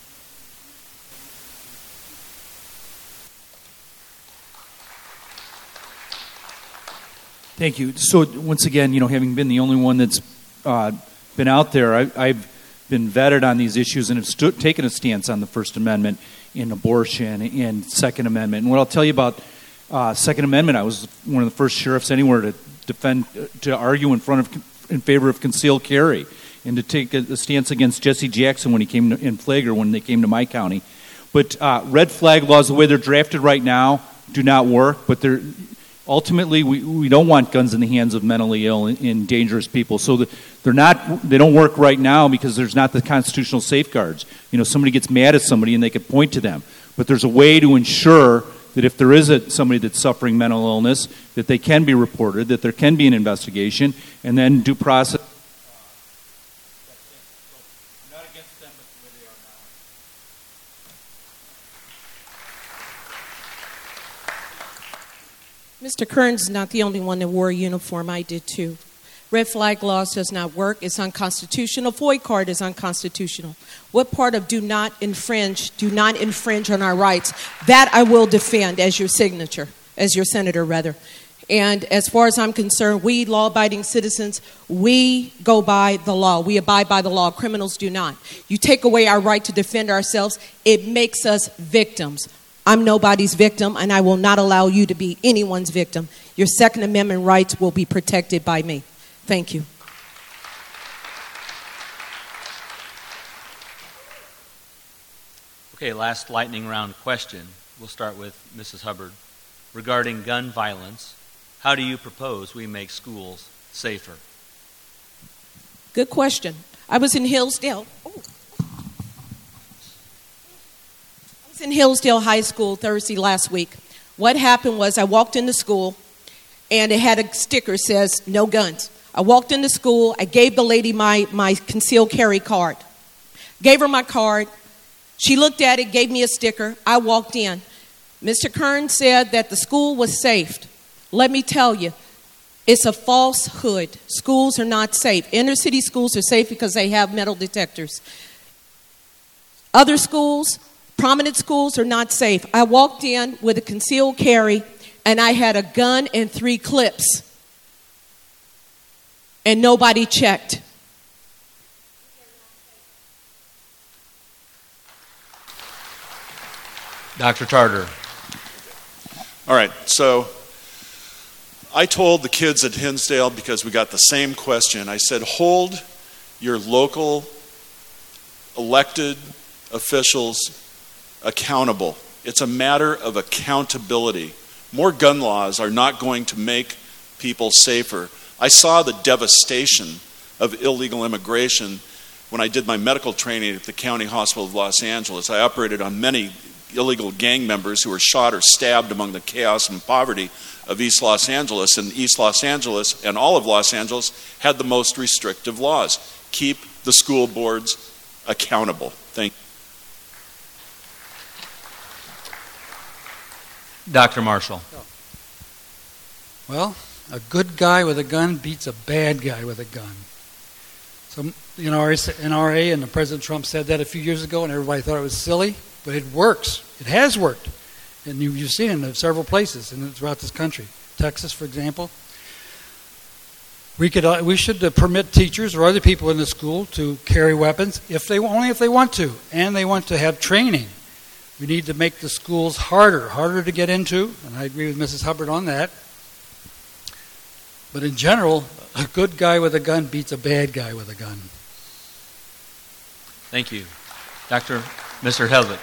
Thank you. So once again, having been the only one that's been out there, I've been vetted on these issues and have taken a stance on the First Amendment in abortion and Second Amendment. And what I'll tell you about Second Amendment, I was one of the first sheriffs anywhere to argue in favor of concealed carry and to take a stance against Jesse Jackson when he came in Flagler when they came to my county. But red flag laws, the way they're drafted right now, do not work. But ultimately, we don't want guns in the hands of mentally ill and dangerous people. So they don't work right now because there's not the constitutional safeguards. Somebody gets mad at somebody and they could point to them. But there's a way to ensure that if there is somebody that's suffering mental illness, that they can be reported, that there can be an investigation, and then due process. I'm not against them, but the way they are now. Mr. Kern's not the only one that wore a uniform. I did too. Red flag laws does not work. It's unconstitutional. FOIA card is unconstitutional. What part of do not infringe on our rights? That I will defend as your senator rather. And as far as I'm concerned, we law-abiding citizens, we go by the law. We abide by the law. Criminals do not. You take away our right to defend ourselves, it makes us victims. I'm nobody's victim, and I will not allow you to be anyone's victim. Your Second Amendment rights will be protected by me. Thank you. Okay, last lightning round question. We'll start with Mrs. Hubbard. Regarding gun violence, how do you propose we make schools safer? Good question. I was in Hillsdale. In Hillsdale High School Thursday last week. What happened was I walked into school and it had a sticker that says no guns. I walked into school. I gave the lady my concealed carry card. Gave her my card. She looked at it, gave me a sticker. I walked in. Mr. Kern said that the school was safe. Let me tell you, it's a falsehood. Schools are not safe. Inner city schools are safe because they have metal detectors. Other schools, prominent schools, are not safe. I walked in with a concealed carry, and I had a gun and 3 clips. And nobody checked. Dr. Tarter. All right, so I told the kids at Hinsdale, because we got the same question, I said, hold your local elected officials accountable. It's a matter of accountability. More gun laws are not going to make people safer. I saw the devastation of illegal immigration when I did my medical training at the County Hospital of Los Angeles. I operated on many illegal gang members who were shot or stabbed among the chaos and poverty of East Los Angeles. And East Los Angeles and all of Los Angeles had the most restrictive laws. Keep the school boards accountable. Thank you. Dr. Marshall. Well, a good guy with a gun beats a bad guy with a gun. So, NRA and President Trump said that a few years ago, and everybody thought it was silly, but it works. It has worked. And you've seen it in several places throughout this country. Texas, for example. We should permit teachers or other people in the school to carry weapons if they want to, and they want to have training. We need to make the schools harder to get into, and I agree with Mrs. Hubbard on that. But in general, a good guy with a gun beats a bad guy with a gun. Thank you. Mr. Helvig.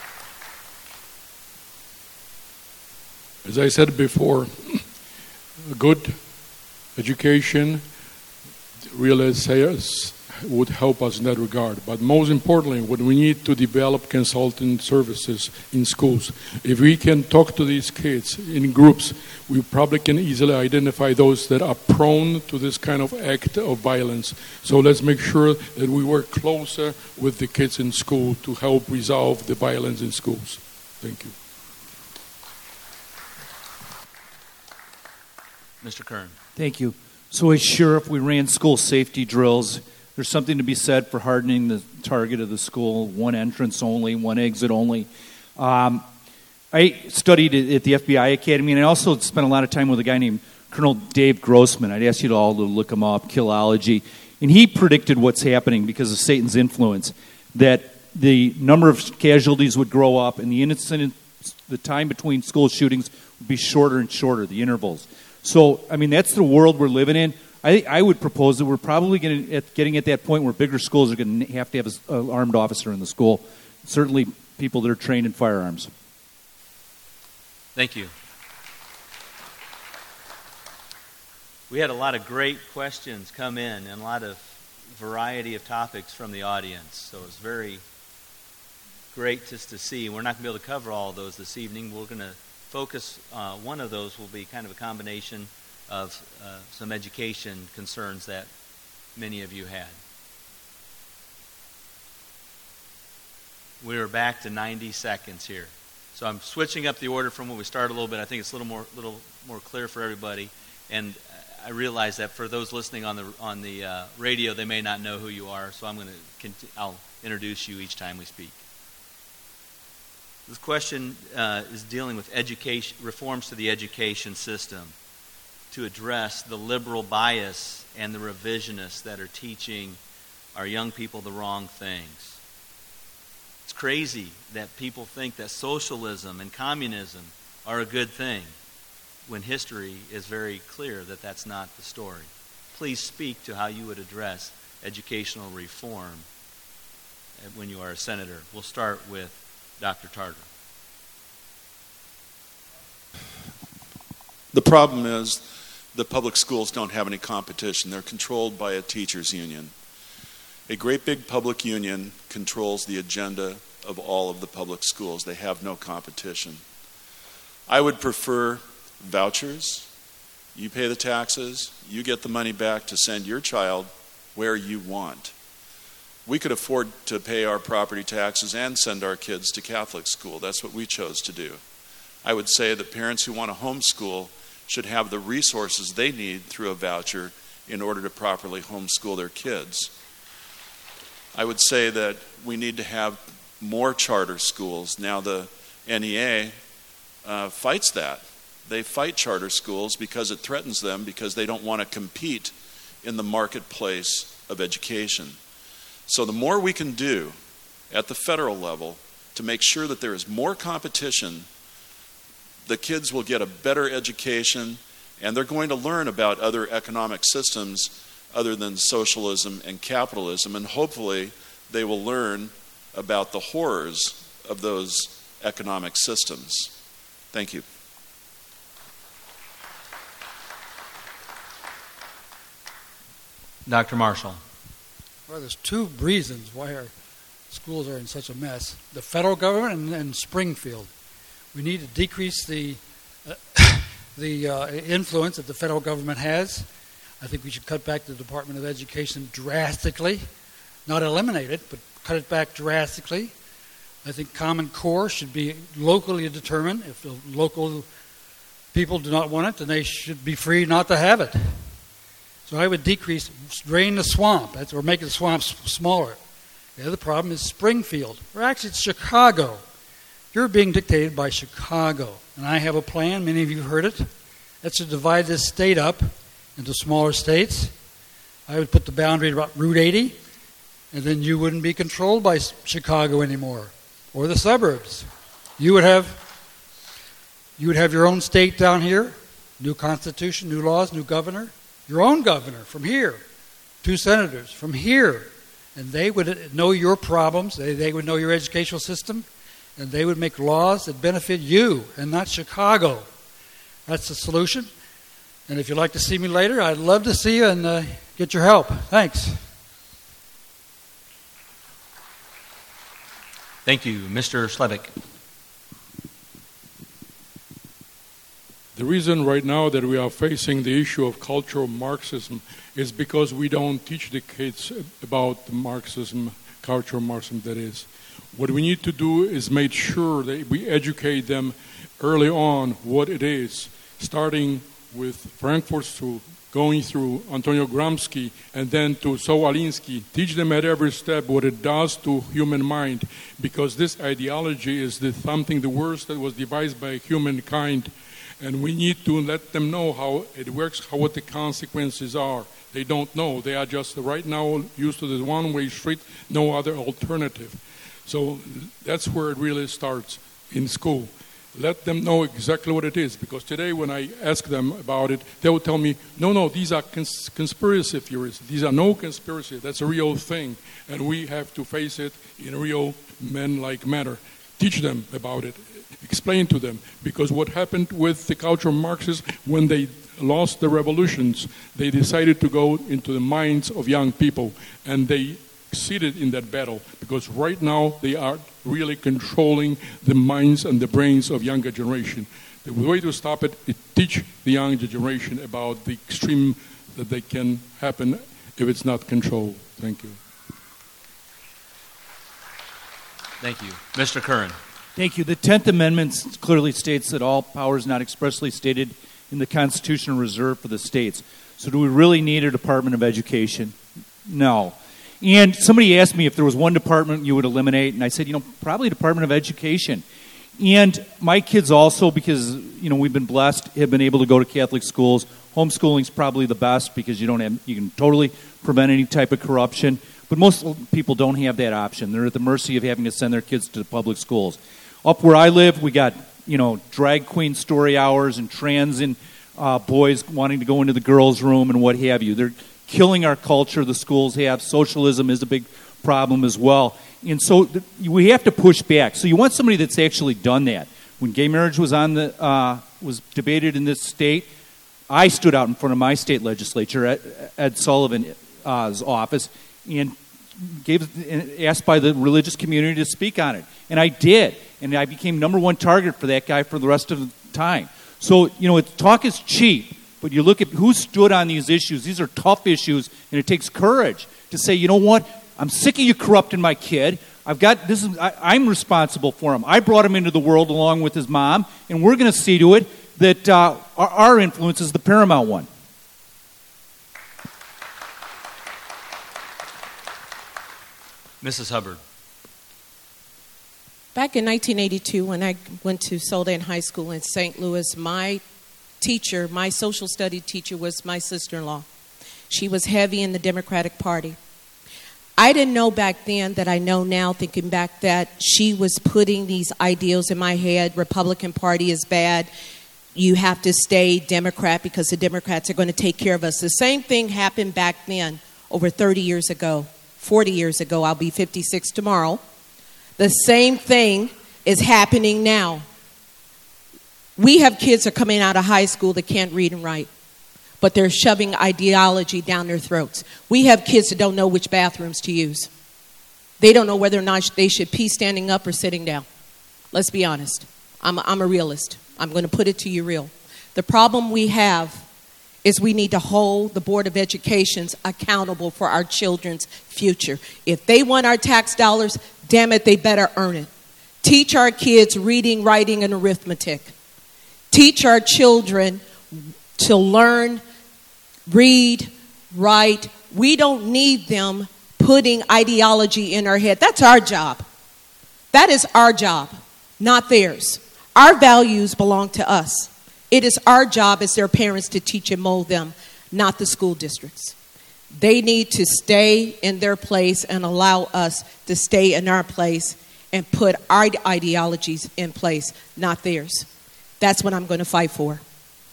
As I said before, a good education really would help us in that regard. But most importantly, what we need to develop consulting services in schools. If we can talk to these kids in groups, we probably can easily identify those that are prone to this kind of act of violence. So let's make sure that we work closer with the kids in school to help resolve the violence in schools. Thank you. Mr. Kern. Thank you. So as sheriff, we ran school safety drills. There's something to be said for hardening the target of the school, one entrance only, one exit only. I studied at the FBI Academy, and I also spent a lot of time with a guy named Colonel Dave Grossman. I'd ask you all to look him up, Killology. And he predicted what's happening because of Satan's influence, that the number of casualties would grow up, and the time between school shootings would be shorter and shorter, the intervals. So, that's the world we're living in. I would propose that we're probably getting at that point where bigger schools are going to have an armed officer in the school. Certainly people that are trained in firearms. Thank you. We had a lot of great questions come in and a lot of variety of topics from the audience. So it's very great just to see. We're not going to be able to cover all of those this evening. We're going to focus, one of those will be kind of a combination of some education concerns that many of you had. We're back to 90 seconds here. So I'm switching up the order from when we started a little bit. I think it's a little more clear for everybody. And I realize that for those listening on the radio, they may not know who you are. So I'll introduce you each time we speak. This question is dealing with education, reforms to the education system to address the liberal bias and the revisionists that are teaching our young people the wrong things. It's crazy that people think that socialism and communism are a good thing when history is very clear that that's not the story. Please speak to how you would address educational reform when you are a senator. We'll start with Dr. Tarter. The problem is the public schools don't have any competition. They're controlled by a teachers' union. A great big public union controls the agenda of all of the public schools. They have no competition. I would prefer vouchers. You pay the taxes, you get the money back to send your child where you want. We could afford to pay our property taxes and send our kids to Catholic school. That's what we chose to do. I would say that parents who want to homeschool should have the resources they need through a voucher in order to properly homeschool their kids. I would say that we need to have more charter schools. Now the NEA fights that. They fight charter schools because it threatens them, because they don't want to compete in the marketplace of education. So the more we can do at the federal level to make sure that there is more competition, the kids will get a better education, and they're going to learn about other economic systems other than socialism and capitalism, and hopefully they will learn about the horrors of those economic systems. Thank you. Dr. Marshall. Well, there's two reasons why our schools are in such a mess. The federal government and Springfield. We need to decrease the influence that the federal government has. I think we should cut back the Department of Education drastically. Not eliminate it, but cut it back drastically. I think Common Core should be locally determined. If the local people do not want it, then they should be free not to have it. So I would drain the swamp, or make the swamp smaller. The other problem is Springfield, or actually it's Chicago. You're being dictated by Chicago. And I have a plan, many of you have heard it. That's to divide this state up into smaller states. I would put the boundary about Route 80, and then you wouldn't be controlled by Chicago anymore, or the suburbs. You would have your own state down here, new constitution, new laws, new governor. Your own governor from here, 2 senators from here, and they would know your problems, they would know your educational system, and they would make laws that benefit you and not Chicago. That's the solution. And if you'd like to see me later, I'd love to see you and get your help. Thanks. Thank you. Mr. Slevik. The reason right now that we are facing the issue of cultural Marxism is because we don't teach the kids about the Marxism, cultural Marxism that is. What we need to do is make sure that we educate them early on what it is, starting with Frankfurt School, going through Antonio Gramsci, and then to Saul Alinsky. Teach them at every step what it does to human mind, because this ideology is something the worst that was devised by humankind. And we need to let them know how it works, what the consequences are. They don't know. They are just right now used to the one-way street, no other alternative. So that's where it really starts, in school. Let them know exactly what it is, because today when I ask them about it, they will tell me, no, these are conspiracy theories. These are no conspiracy. That's a real thing, and we have to face it in a real man-like manner. Teach them about it. Explain to them, because what happened with the cultural Marxists, when they lost the revolutions, they decided to go into the minds of young people, and they succeeded in that battle, because right now they are really controlling the minds and the brains of younger generation. The way to stop it is teach the younger generation about the extreme that they can happen if it's not controlled. Thank you. Thank you. Mr. Curran. Thank you. The 10th Amendment clearly states that all power is not expressly stated in the Constitution reserved for the states. So do we really need a Department of Education? No. And somebody asked me if there was one department you would eliminate, and I said, probably Department of Education. And my kids also, because, we've been blessed, have been able to go to Catholic schools. Homeschooling's probably the best because you can totally prevent any type of corruption. But most people don't have that option. They're at the mercy of having to send their kids to the public schools. Up where I live, we got, drag queen story hours and trans and boys wanting to go into the girls' room and what have you. They're killing our culture, the schools have. Socialism is a big problem as well. And so we have to push back. So you want somebody that's actually done that. When gay marriage was was debated in this state, I stood out in front of my state legislature, Ed Sullivan's office, and asked by the religious community to speak on it. And I did. And I became #1 target for that guy for the rest of the time. So, talk is cheap. But you look at who stood on these issues. These are tough issues, and it takes courage to say, you know what? I'm sick of you corrupting my kid. I'm responsible for him. I brought him into the world along with his mom, and we're going to see to it that our influence is the paramount one. Mrs. Hubbard. Back in 1982, when I went to Soldan High School in St. Louis, my teacher, my social studies teacher, was my sister-in-law. She was heavy in the Democratic Party. I didn't know back then that I know now, thinking back, that she was putting these ideals in my head. Republican Party is bad. You have to stay Democrat because the Democrats are going to take care of us. The same thing happened back then, over 30 years ago, 40 years ago. I'll be 56 tomorrow. The same thing is happening now. We have kids that are coming out of high school that can't read and write, but they're shoving ideology down their throats. We have kids that don't know which bathrooms to use. They don't know whether or not they should pee standing up or sitting down. Let's be honest. I'm a realist. I'm going to put it to you real. The problem we have is we need to hold the Board of Education accountable for our children's future. If they want our tax dollars, damn it, they better earn it. Teach our kids reading, writing, and arithmetic. Teach our children to learn, read, write. We don't need them putting ideology in our head. That's our job. That is our job, not theirs. Our values belong to us. It is our job as their parents to teach and mold them, not the school districts. They need to stay in their place and allow us to stay in our place and put our ideologies in place, not theirs. That's what I'm going to fight for.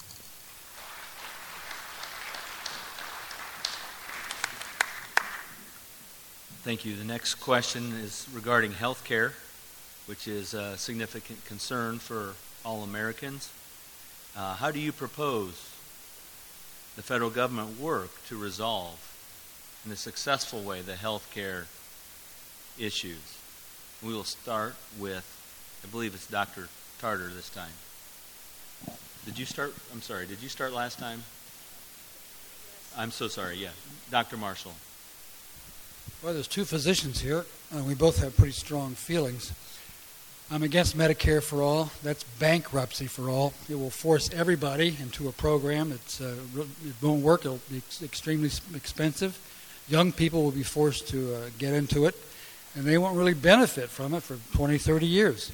Thank you. The next question is regarding health care, which is a significant concern for all Americans. How do you propose the federal government work to resolve in a successful way the health care issues? We will start with, I believe it's Dr. Tarter this time. Did you start? I'm sorry, did you start last time? I'm so sorry, yeah. Dr. Marshall. Well, there's two physicians here, and we both have pretty strong feelings. I'm against Medicare for all. That's bankruptcy for all. It will force everybody into a program. It won't work. It'll be extremely expensive. Young people will be forced to get into it, and they won't really benefit from it for 20, 30 years.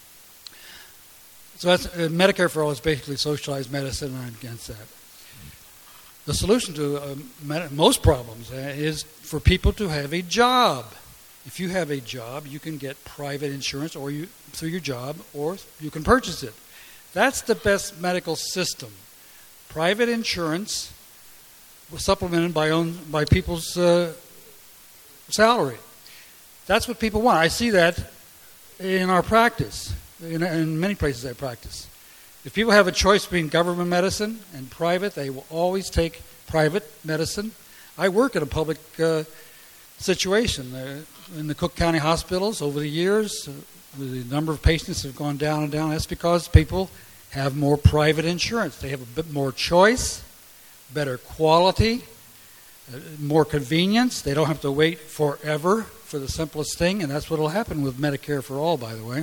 So that's Medicare for all is basically socialized medicine, and I'm against that. The solution to most problems is for people to have a job. If you have a job, you can get private insurance or through your job, or you can purchase it. That's the best medical system. Private insurance supplemented by people's salary. That's what people want. I see that in our practice, in many places I practice. If people have a choice between government medicine and private, they will always take private medicine. I work in a public situation. In the Cook County hospitals over the years, the number of patients have gone down and down. That's because people have more private insurance. They have a bit more choice, better quality, more convenience. They don't have to wait forever for the simplest thing, and that's what will happen with Medicare for all, by the way.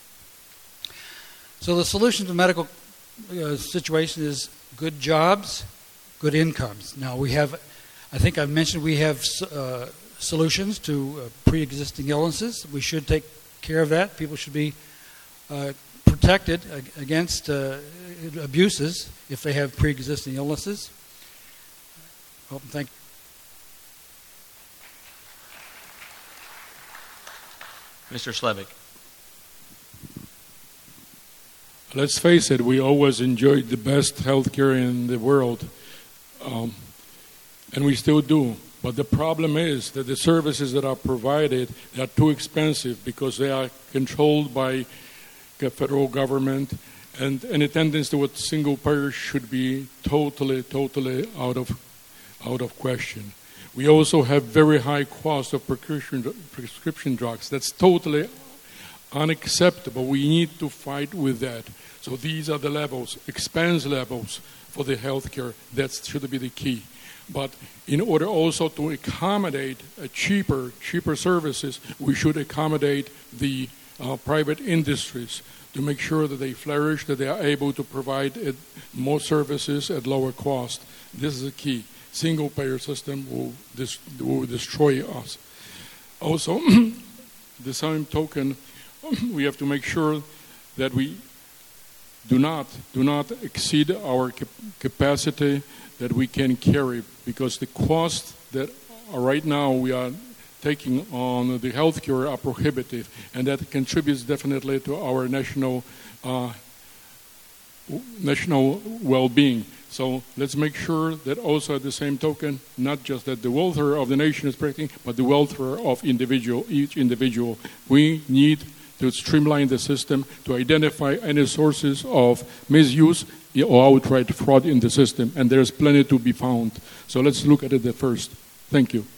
So the solution to the medical situation is good jobs, good incomes. Now we have, I think I've mentioned we have solutions to pre-existing illnesses. We should take care of that. People should be protected against abuses if they have pre-existing illnesses. Well, thank you. Mr. Slevik. Let's face it, we always enjoyed the best healthcare in the world, and we still do. But the problem is that the services that are provided are too expensive because they are controlled by the federal government, and any tendency to a single payer should be totally out of question. We also have very high cost of prescription drugs. That's totally unacceptable. We need to fight with that. So these are the levels, expense levels for the health care. That should be the key. But in order also to accommodate cheaper services, we should accommodate the private industries to make sure that they flourish, that they are able to provide more services at lower cost. This is the key. Single-payer system will destroy us. Also, the same token, we have to make sure that we do not exceed our capacity that we can carry, because the costs that right now we are taking on the healthcare are prohibitive, and that contributes definitely to our national well-being. So let's make sure that also at the same token, not just that the welfare of the nation is protecting, but the welfare of each individual. We need to streamline the system to identify any sources of misuse or outright fraud in the system, and there's plenty to be found. So let's look at it at first. Thank you.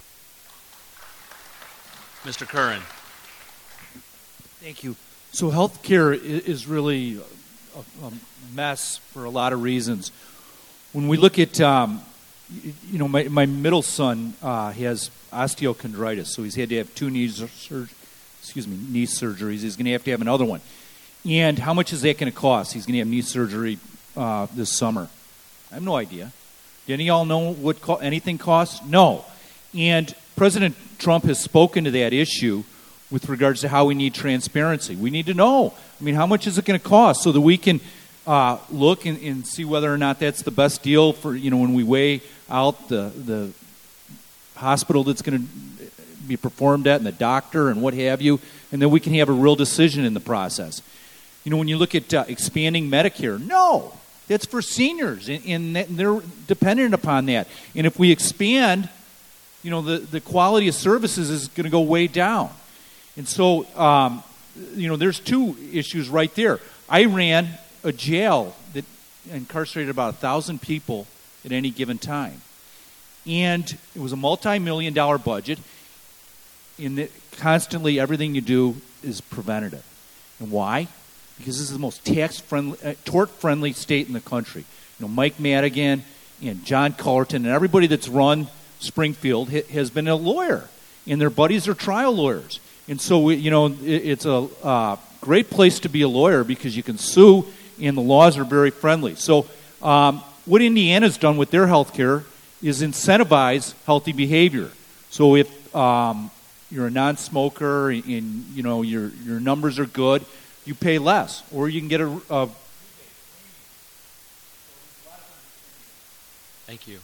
Mr. Curran. Thank you. So healthcare is really a mess for a lot of reasons. When we look at, my middle son he has osteochondritis, so he's had to have 2 knee surgeries. He's going to have another one. And how much is that going to cost? He's going to have knee surgery this summer. I have no idea. Do any of y'all know what anything costs? No. And President Trump has spoken to that issue with regards to how we need transparency. We need to know. I mean, how much is it going to cost so that we can look and see whether or not that's the best deal for, when we weigh out the hospital that's going to be performed at and the doctor and what have you, and then we can have a real decision in the process. When you look at expanding Medicare, no, that's for seniors, and they're dependent upon that. And if we expand, the quality of services is going to go way down. And so, there's 2 issues right there. I ran a jail that incarcerated about 1,000 people at any given time. And it was a multi-million-dollar budget, in that constantly everything you do is preventative. And why? Because this is the most tax-friendly, tort-friendly state in the country. Mike Madigan and John Cullerton and everybody that's run Springfield has been a lawyer, and their buddies are trial lawyers. And so, it's a great place to be a lawyer because you can sue, and the laws are very friendly. So what Indiana's done with their health care is incentivize healthy behavior. So if you're a non-smoker and your numbers are good, you pay less, or you can get a Thank you.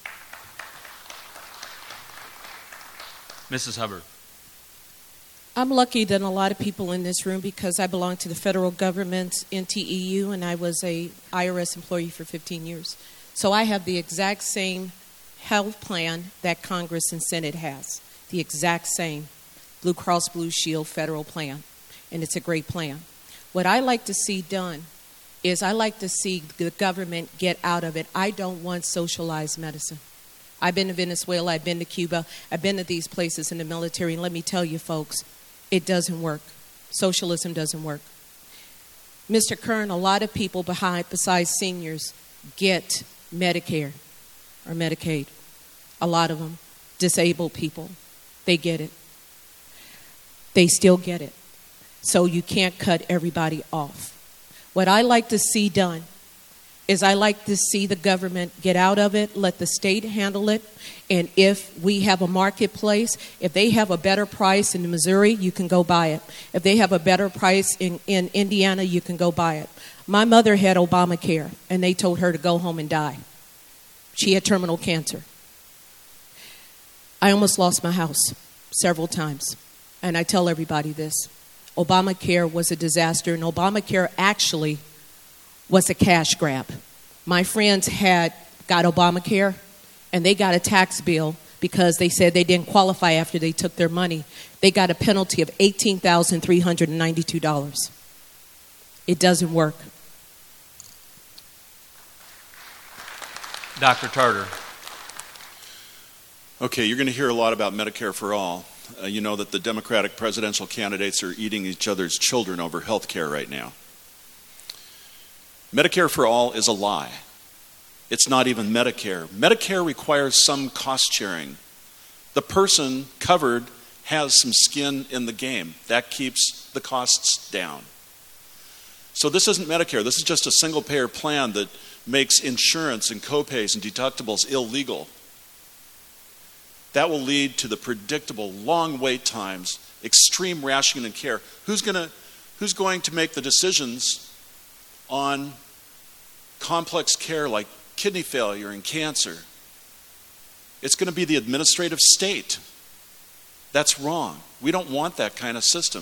Mrs. Hubbard. I'm lucky than a lot of people in this room because I belong to the federal government, NTEU, and I was a IRS employee for 15 years. So I have the exact same health plan that Congress and Senate has, the exact same Blue Cross Blue Shield federal plan, and it's a great plan. What I like to see done is I like to see the government get out of it. I don't want socialized medicine. I've been to Venezuela, I've been to Cuba, I've been to these places in the military, and let me tell you folks, it doesn't work. Socialism doesn't work. Mr. Kern, a lot of people besides seniors get Medicare or Medicaid. A lot of them, disabled people, they get it. They still get it. So you can't cut everybody off. What I like to see done is I like to see the government get out of it, let the state handle it, and if we have a marketplace, if they have a better price in Missouri, you can go buy it. If they have a better price in Indiana, you can go buy it. My mother had Obamacare, and they told her to go home and die. She had terminal cancer. I almost lost my house several times, and I tell everybody this. Obamacare was a disaster, and Obamacare actually was a cash grab. My friends got Obamacare, and they got a tax bill because they said they didn't qualify after they took their money. They got a penalty of $18,392. It doesn't work. Dr. Tarter. Okay, you're going to hear a lot about Medicare for All. You know that the Democratic presidential candidates are eating each other's children over health care right now. Medicare for All is a lie. It's not even Medicare. Medicare requires some cost sharing. The person covered has some skin in the game. That keeps the costs down. So this isn't Medicare. This is just a single-payer plan that makes insurance and copays and deductibles illegal. That will lead to the predictable long wait times, extreme rationing in care. Who's going to make the decisions on complex care like kidney failure and cancer? It's going to be the administrative state. That's wrong. We don't want that kind of system.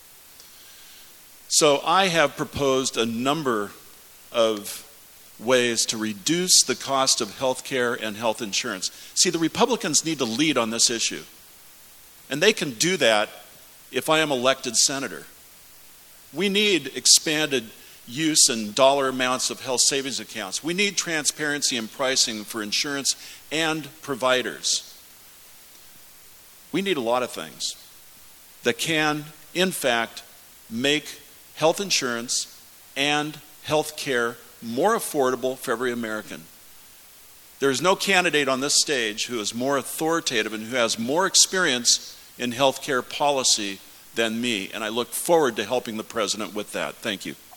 So I have proposed a number of ways to reduce the cost of health care and health insurance. See, the Republicans need to lead on this issue. And they can do that if I am elected senator. We need expanded use and dollar amounts of health savings accounts. We need transparency in pricing for insurance and providers. We need a lot of things that can, in fact, make health insurance and health care more affordable for every American. There is no candidate on this stage who is more authoritative and who has more experience in health care policy than me, and I look forward to helping the President with that. Thank you.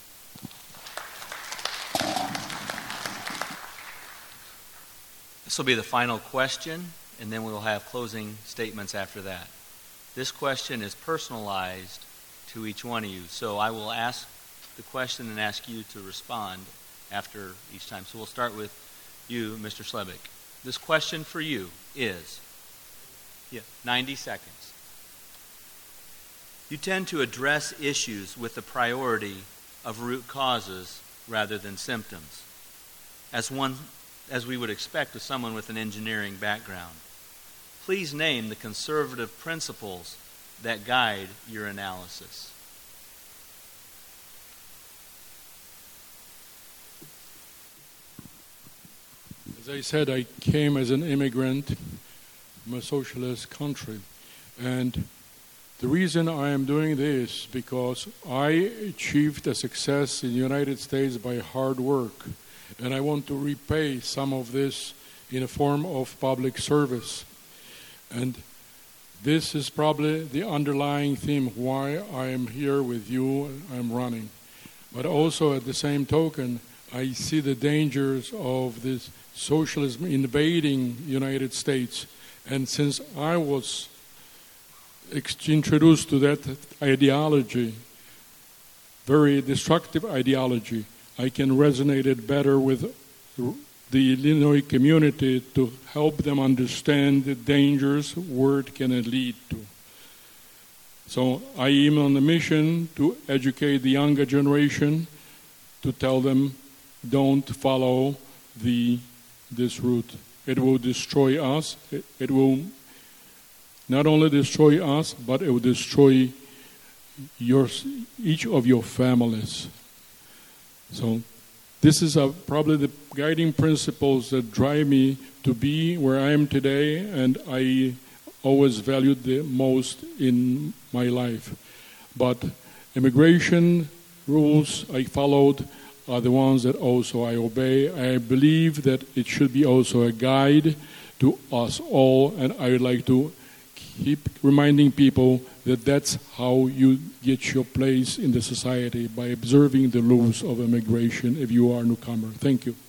This will be the final question, and then we will have closing statements after that. This question is personalized to each one of you, so I will ask the question and ask you to respond after each time. So we'll start with you, Mr. Slebik. This question for you is 90 seconds. You tend to address issues with the priority of root causes rather than symptoms, as we would expect with someone with an engineering background. Please name the conservative principles that guide your analysis. As I said, I came as an immigrant from a socialist country. And the reason I am doing this because I achieved a success in the United States by hard work. And I want to repay some of this in a form of public service. And this is probably the underlying theme why I am here with you and I'm running. But also at the same token, I see the dangers of this socialism invading the United States. And since I was introduced to that ideology, very destructive ideology, I can resonate it better with the Illinois community to help them understand the dangers where it can lead to. So I am on a mission to educate the younger generation, to tell them don't follow this route. It will destroy us. It will not only destroy us, but it will destroy each of your families. So this is probably the guiding principles that drive me to be where I am today, and I always valued the most in my life. But immigration rules I followed are the ones that also I obey. I believe that it should be also a guide to us all, and I would like to keep reminding people that that's how you get your place in the society, by observing the rules of immigration if you are a newcomer. Thank you.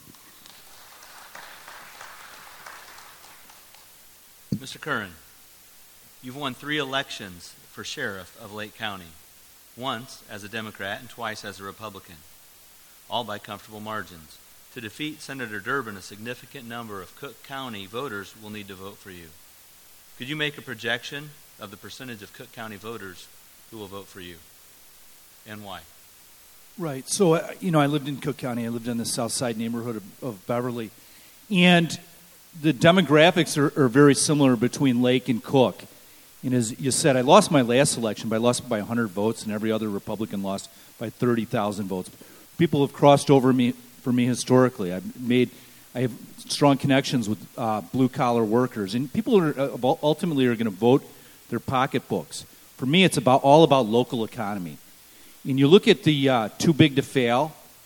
Mr. Curran, you've won 3 elections for sheriff of Lake County, once as a Democrat and twice as a Republican, all by comfortable margins. To defeat Senator Durbin, a significant number of Cook County voters will need to vote for you. Could you make a projection of the percentage of Cook County voters who will vote for you, and why? Right. So, I lived in Cook County. I lived in the south side neighborhood of Beverly. And the demographics are very similar between Lake and Cook. And as you said, I lost my last election, but I lost by 100 votes, and every other Republican lost by 30,000 votes. People have crossed over for me historically. I have strong connections with blue-collar workers, and people ultimately are going to vote their pocketbooks. For me, it's all about local economy. And you look at the too big to fail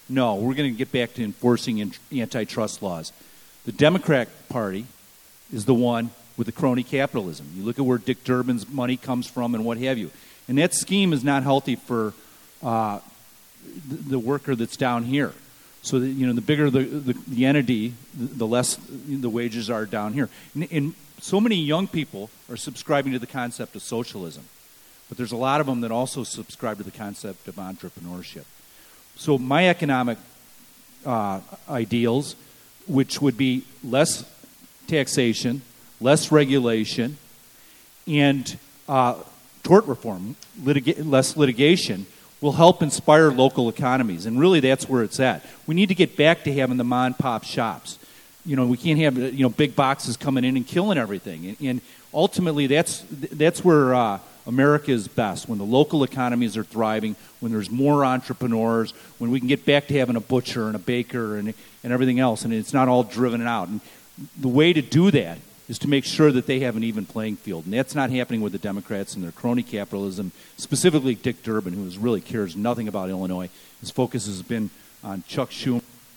No, we're going to get back to enforcing antitrust laws. The Democrat Party is the one with the crony capitalism. You look at where Dick Durbin's money comes from and what have you. And that scheme is not healthy for the worker that's down here. So that, the bigger the entity, the less the wages are down here. And so many young people are subscribing to the concept of socialism. But there's a lot of them that also subscribe to the concept of entrepreneurship. So my economic ideals, which would be less taxation, less regulation, and tort reform, less litigation, will help inspire local economies. And really that's where it's at. We need to get back to having the mom-and-pop shops. We can't have big boxes coming in and killing everything. And ultimately that's where America is best, when the local economies are thriving, when there's more entrepreneurs, when we can get back to having a butcher and a baker and everything else, and it's not all driven out. And the way to do that is to make sure that they have an even playing field. And that's not happening with the Democrats and their crony capitalism, specifically Dick Durbin, who really cares nothing about Illinois. His focus has been on Chuck Schumer.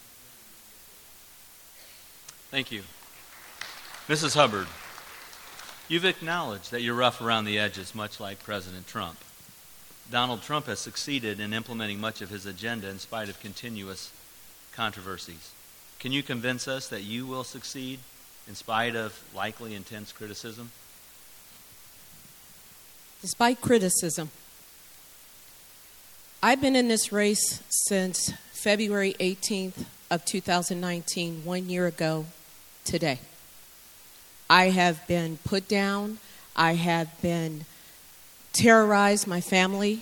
Thank you. Mrs. Hubbard, you've acknowledged that you're rough around the edges, much like President Trump. Donald Trump has succeeded in implementing much of his agenda in spite of continuous controversies. Can you convince us that you will succeed in spite of likely intense criticism? Despite criticism, I've been in this race since February 18th of 2019, 1 year ago today. I have been put down. I have been terrorized, my family.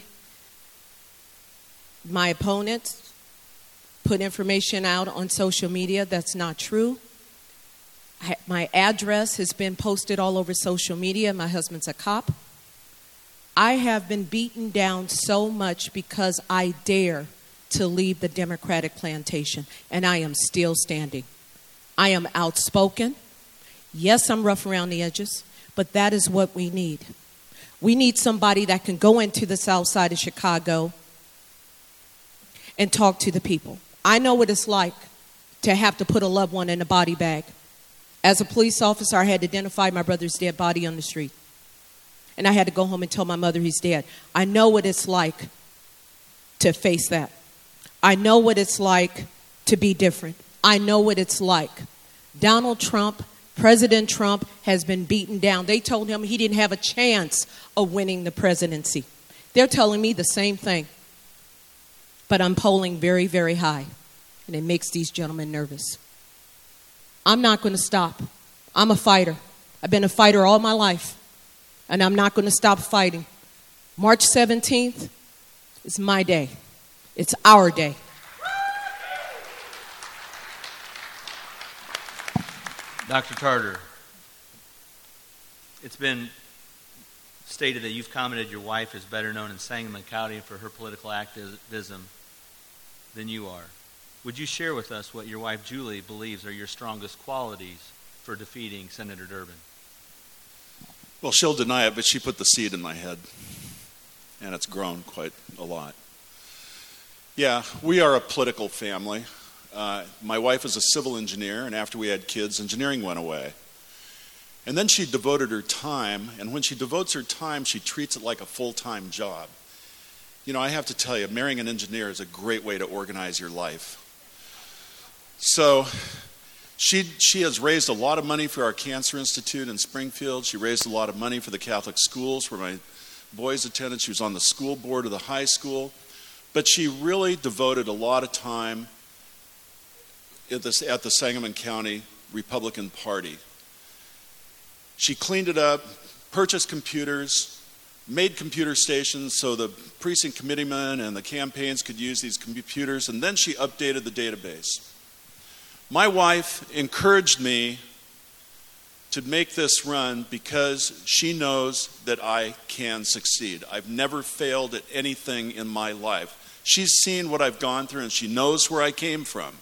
My opponents put information out on social media that's not true. My address has been posted all over social media. My husband's a cop. I have been beaten down so much because I dare to leave the Democratic plantation, and I am still standing. I am outspoken. Yes, I'm rough around the edges, but that is what we need. We need somebody that can go into the south side of Chicago and talk to the people. I know what it's like to have to put a loved one in a body bag. As a police officer, I had to identify my brother's dead body on the street. And I had to go home and tell my mother he's dead. I know what it's like to face that. I know what it's like to be different. I know what it's like. Donald Trump, President Trump, has been beaten down. They told him he didn't have a chance of winning the presidency. They're telling me the same thing. But I'm polling very, very high. And it makes these gentlemen nervous. I'm not going to stop. I'm a fighter. I've been a fighter all my life. And I'm not going to stop fighting. March 17th is my day. It's our day. Dr. Tarter, it's been stated that you've commented your wife is better known in Sangamon County for her political activism than you are. Would you share with us what your wife Julie believes are your strongest qualities for defeating Senator Durbin? Well, she'll deny it, but she put the seed in my head, and it's grown quite a lot. Yeah, we are a political family. My wife is a civil engineer, and after we had kids, engineering went away. And then she devoted her time, and when she devotes her time, she treats it like a full-time job. I have to tell you, marrying an engineer is a great way to organize your life. So she has raised a lot of money for our Cancer Institute in Springfield. She raised a lot of money for the Catholic schools where my boys attended. She was on the school board of the high school. But she really devoted a lot of time at the Sangamon County Republican Party. She cleaned it up, purchased computers, made computer stations so the precinct committeemen and the campaigns could use these computers, and then she updated the database. My wife encouraged me to make this run because she knows that I can succeed. I've never failed at anything in my life. She's seen what I've gone through, and she knows where I came from.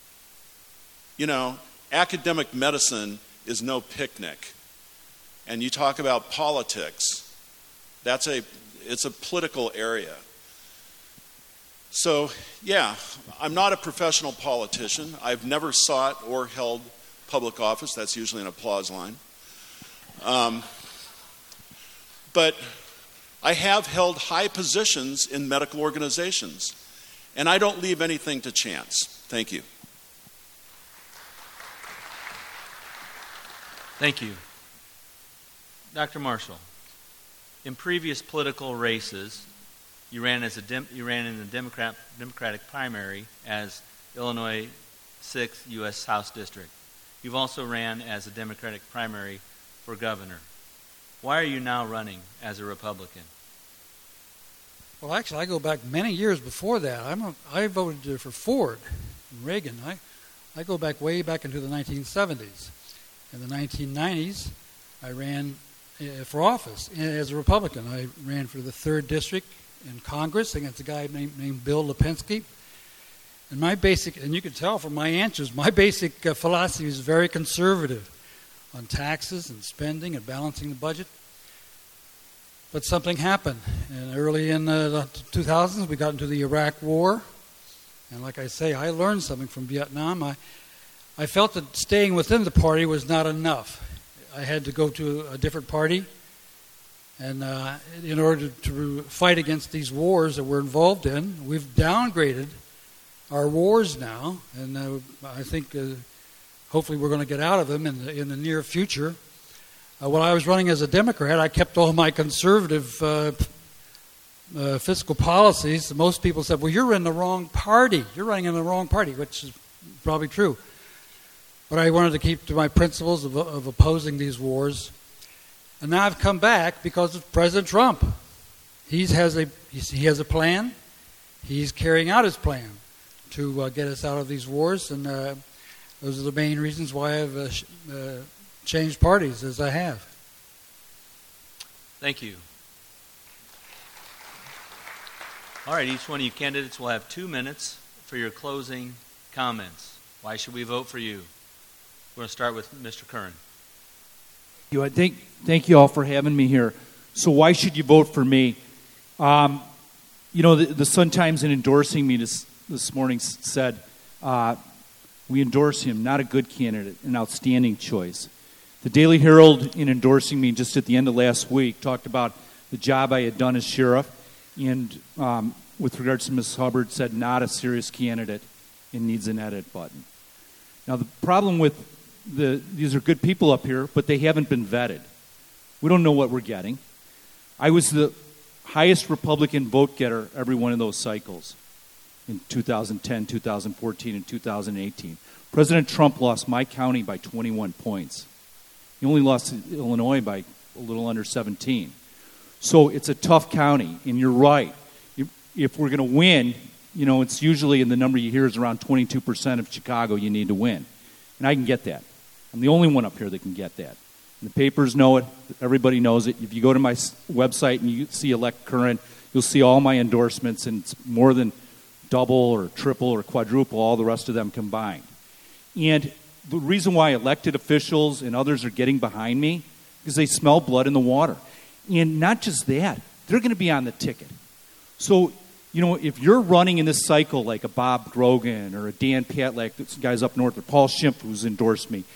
Academic medicine is no picnic. And you talk about politics, it's a political area. So, yeah, I'm not a professional politician. I've never sought or held public office. That's usually an applause line. But I have held high positions in medical organizations, and I don't leave anything to chance. Thank you. Thank you. Dr. Marshall, in previous political races, you ran in the Democratic primary as Illinois 6th U.S. House District. You've also ran as a Democratic primary for governor. Why are you now running as a Republican? Well, actually, I go back many years before that. I voted for Ford and Reagan. I go back way back into the 1970s. In the 1990s, I ran for office as a Republican. I ran for the 3rd District in Congress against a guy named Bill Lipinski. And my basic, and you can tell from my answers, my basic philosophy is very conservative on taxes and spending and balancing the budget. But something happened. And early in the 2000s, we got into the Iraq War. And like I say, I learned something from Vietnam. I felt that staying within the party was not enough. I had to go to a different party. And in order to fight against these wars that we're involved in, we've downgraded our wars now. And I think hopefully we're going to get out of them in the near future. When I was running as a Democrat, I kept all my conservative fiscal policies. Most people said, well, you're in the wrong party. You're running in the wrong party, which is probably true. But I wanted to keep to my principles of opposing these wars. And now I've come back because of President Trump. He has a plan. He's carrying out his plan to get us out of these wars. And those are the main reasons why I've changed parties as I have. Thank you. All right, each one of you candidates will have 2 minutes for your closing comments. Why should we vote for you? We're going to start with Mr. Curran. Thank you all for having me here. So why should you vote for me? The Sun-Times in endorsing me this morning said, we endorse him, not a good candidate, an outstanding choice. The Daily Herald, in endorsing me just at the end of last week, talked about the job I had done as sheriff, and with regards to Ms. Hubbard, said not a serious candidate and needs an edit button. Now, the problem with these are good people up here, but they haven't been vetted. We don't know what we're getting. I was the highest Republican vote getter every one of those cycles in 2010, 2014, and 2018. President Trump lost my county by 21 points. He only lost Illinois by a little under 17. So it's a tough county, and you're right. If we're going to win, it's usually in the number you hear is around 22% of Chicago you need to win. And I can get that. I'm the only one up here that can get that. And the papers know it. Everybody knows it. If you go to my website and you see Elect Curran, you'll see all my endorsements, and it's more than double or triple or quadruple all the rest of them combined. And the reason why elected officials and others are getting behind me is they smell blood in the water. And not just that, they're going to be on the ticket. So, if you're running in this cycle like a Bob Grogan or a Dan Patlak, this guy's up north, or Paul Schimpf, who's endorsed me,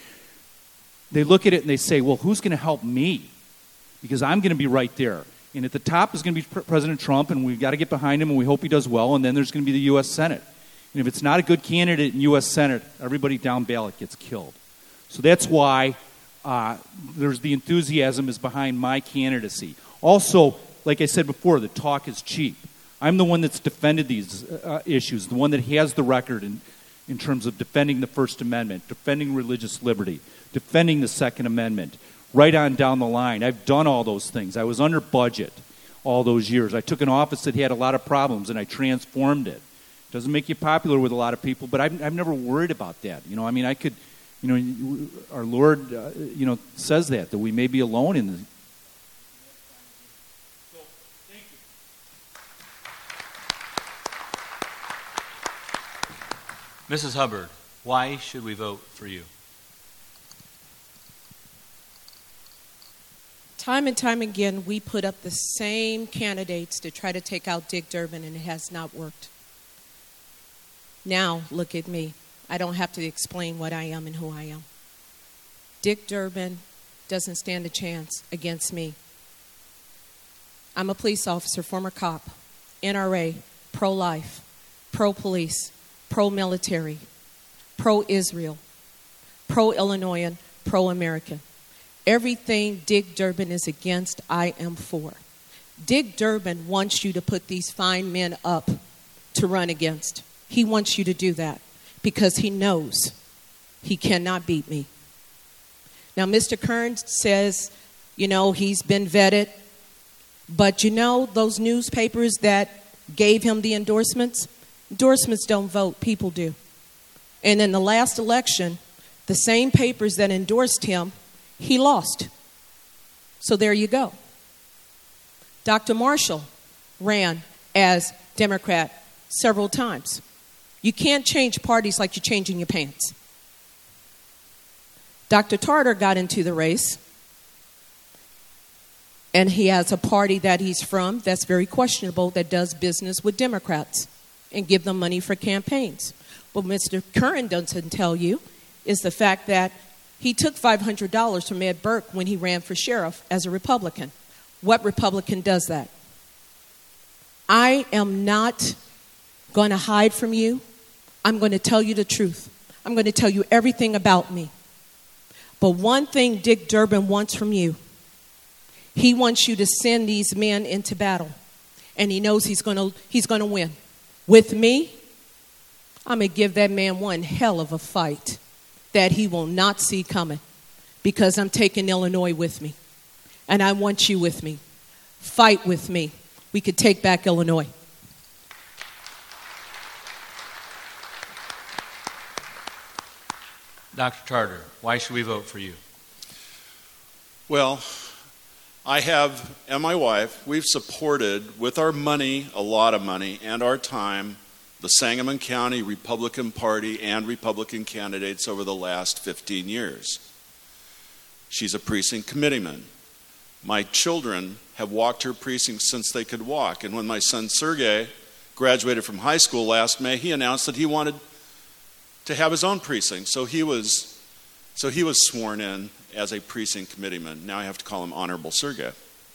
they look at it and they say, well, who's going to help me? Because I'm going to be right there. And at the top is going to be President Trump, and we've got to get behind him, and we hope he does well, and then there's going to be the U.S. Senate. And if it's not a good candidate in U.S. Senate, everybody down ballot gets killed. So that's why there's the enthusiasm is behind my candidacy. Also, like I said before, the talk is cheap. I'm the one that's defended these issues, the one that has the record in terms of defending the First Amendment, defending religious liberty, defending the Second Amendment, right on down the line. I've done all those things. I was under budget all those years. I took an office that had a lot of problems, and I transformed it. Doesn't make you popular with a lot of people, but I've never worried about that. I could, our Lord, says that we may be alone in the. So, thank you. Mrs. Hubbard, why should we vote for you? Time and time again, we put up the same candidates to try to take out Dick Durbin, and it has not worked. Now look at me. I don't have to explain what I am and who I am. Dick Durbin doesn't stand a chance against me. I'm a police officer, former cop, NRA, pro-life, pro-police, pro-military, pro-Israel, pro-Illinoisan, pro-American. Everything Dick Durbin is against, I am for. Dick Durbin wants you to put these fine men up to run against. He wants you to do that because he knows he cannot beat me. Now, Mr. Kern says, he's been vetted. But those newspapers that gave him the endorsements don't vote, people do. And in the last election, the same papers that endorsed him, he lost. So there you go. Dr. Marshall ran as Democrat several times. You can't change parties like you're changing your pants. Dr. Tarter got into the race, and he has a party that he's from that's very questionable that does business with Democrats and give them money for campaigns. What Mr. Curran doesn't tell you is the fact that he took $500 from Ed Burke when he ran for sheriff as a Republican. What Republican does that? I am not going to hide from you. I'm going to tell you the truth. I'm going to tell you everything about me. But one thing Dick Durbin wants from you, he wants you to send these men into battle. And he knows he's going to win. With me, I'm going to give that man one hell of a fight that he will not see coming, because I'm taking Illinois with me. And I want you with me. Fight with me. We could take back Illinois. Dr. Tarter, why should we vote for you? Well, I have, and my wife, we've supported with our money, a lot of money, and our time, the Sangamon County Republican Party and Republican candidates over the last 15 years. She's a precinct committeeman. My children have walked her precinct since they could walk. And when my son Sergey graduated from high school last May, he announced that he wanted to have his own precinct. So he was sworn in as a precinct committeeman. Now I have to call him Honorable Sergey.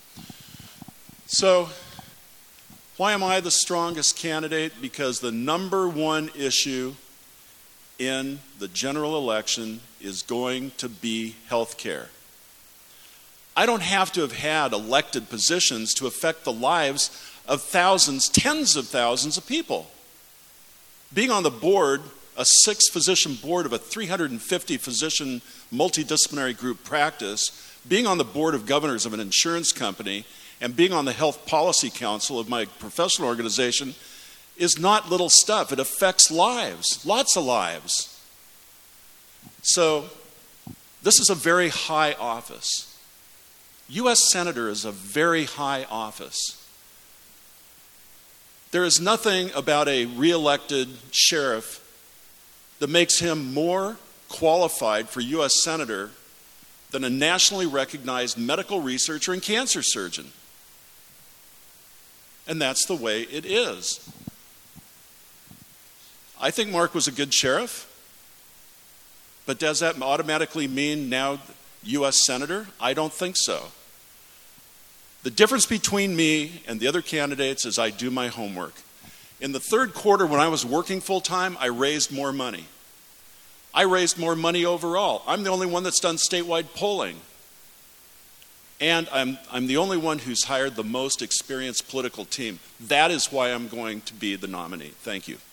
So why am I the strongest candidate? Because the number one issue in the general election is going to be health care. I don't have to have had elected positions to affect the lives of thousands, tens of thousands of people. Being on the board, a 6-physician board of a 350-physician multidisciplinary group practice, being on the board of governors of an insurance company, and being on the health policy council of my professional organization is not little stuff. It affects lives, lots of lives. So this is a very high office. U.S. Senator is a very high office. There is nothing about a re-elected sheriff that makes him more qualified for U.S. Senator than a nationally recognized medical researcher and cancer surgeon. And that's the way it is. I think Mark was a good sheriff, but does that automatically mean now U.S. Senator? I don't think so. The difference between me and the other candidates is I do my homework. In the third quarter, when I was working full-time, I raised more money. I raised more money overall. I'm the only one that's done statewide polling. And I'm the only one who's hired the most experienced political team. That is why I'm going to be the nominee. Thank you.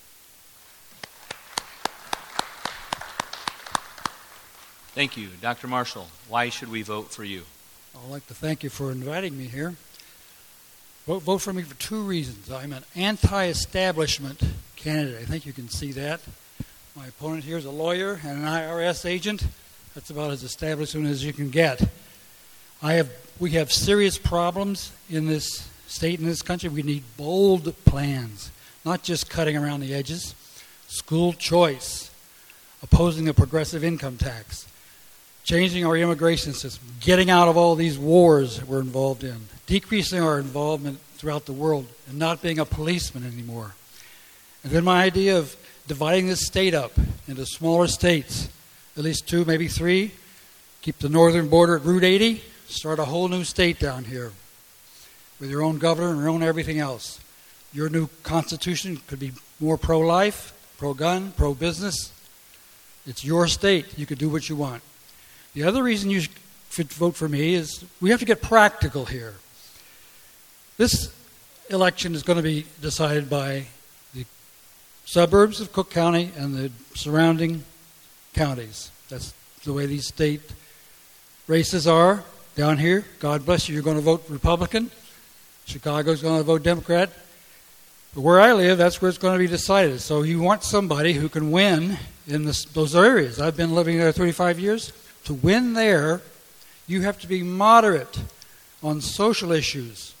Thank you. Dr. Marshall, why should we vote for you? I'd like to thank you for inviting me here. Vote for me for 2 reasons. I'm an anti-establishment candidate. I think you can see that. My opponent here is a lawyer and an IRS agent. That's about as establishment as you can get. We have serious problems in this state and this country. We need bold plans, not just cutting around the edges. School choice, opposing a progressive income tax, changing our immigration system, getting out of all these wars we're involved in, decreasing our involvement throughout the world, and not being a policeman anymore. And then my idea of dividing this state up into smaller states, at least 2, maybe 3. Keep the northern border at Route 80. Start a whole new state down here with your own governor and your own everything else. Your new constitution could be more pro-life, pro-gun, pro-business. It's your state. You could do what you want. The other reason you should vote for me is we have to get practical here. This election is going to be decided by the suburbs of Cook County and the surrounding counties. That's the way these state races are down here. God bless you, you're going to vote Republican. Chicago's going to vote Democrat. But where I live, that's where it's going to be decided. So you want somebody who can win in those areas. I've been living there 35 years. To win there, you have to be moderate on social issues.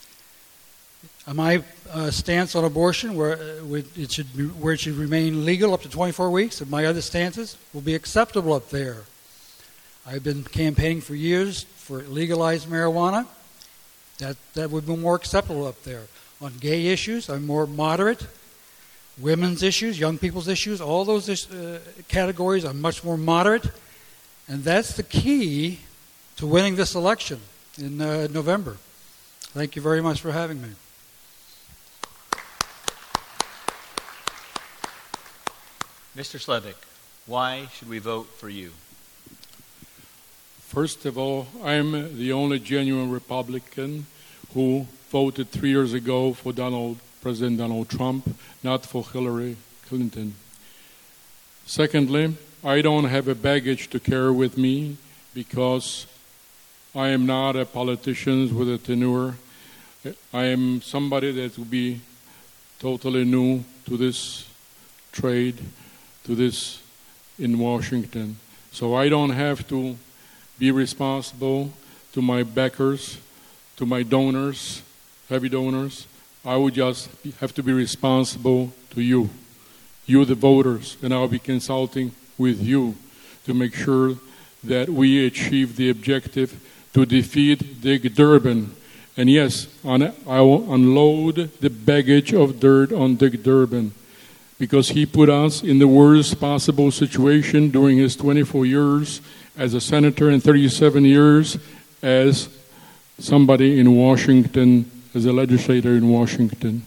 My stance on abortion, where it should remain legal up to 24 weeks, and my other stances will be acceptable up there. I've been campaigning for years for legalized marijuana. That would be more acceptable up there. On gay issues, I'm more moderate. Women's issues, young people's issues, all those categories, I'm much more moderate. And that's the key to winning this election in November. Thank you very much for having me. Mr. Slevik, why should we vote for you? First of all, I'm the only genuine Republican who voted 3 years ago for President Donald Trump, not for Hillary Clinton. Secondly, I don't have a baggage to carry with me because I am not a politician with a tenure. I am somebody that will be totally new to this trade, to this in Washington. So I don't have to be responsible to my backers, to my donors, heavy donors. I would just have to be responsible to you, the voters, and I'll be consulting with you to make sure that we achieve the objective to defeat Dick Durbin. And yes, I will unload the baggage of dirt on Dick Durbin because he put us in the worst possible situation during his 24 years as a senator and 37 years as somebody in Washington, as a legislator in Washington.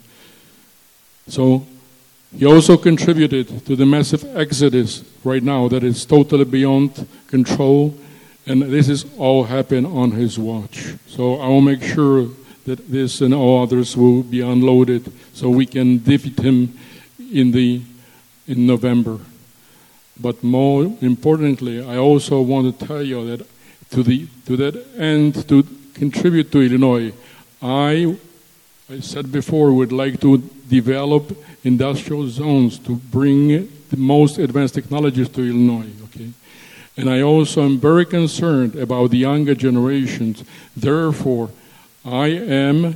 So he also contributed to the massive exodus right now that is totally beyond control, and this is all happened on his watch. So I will make sure that this and all others will be unloaded so we can defeat him in November. But more importantly, I also want to tell you that to that end, to contribute to Illinois, I said before, would like to develop industrial zones to bring the most advanced technologies to Illinois. Okay, and I also am very concerned about the younger generations. Therefore, I am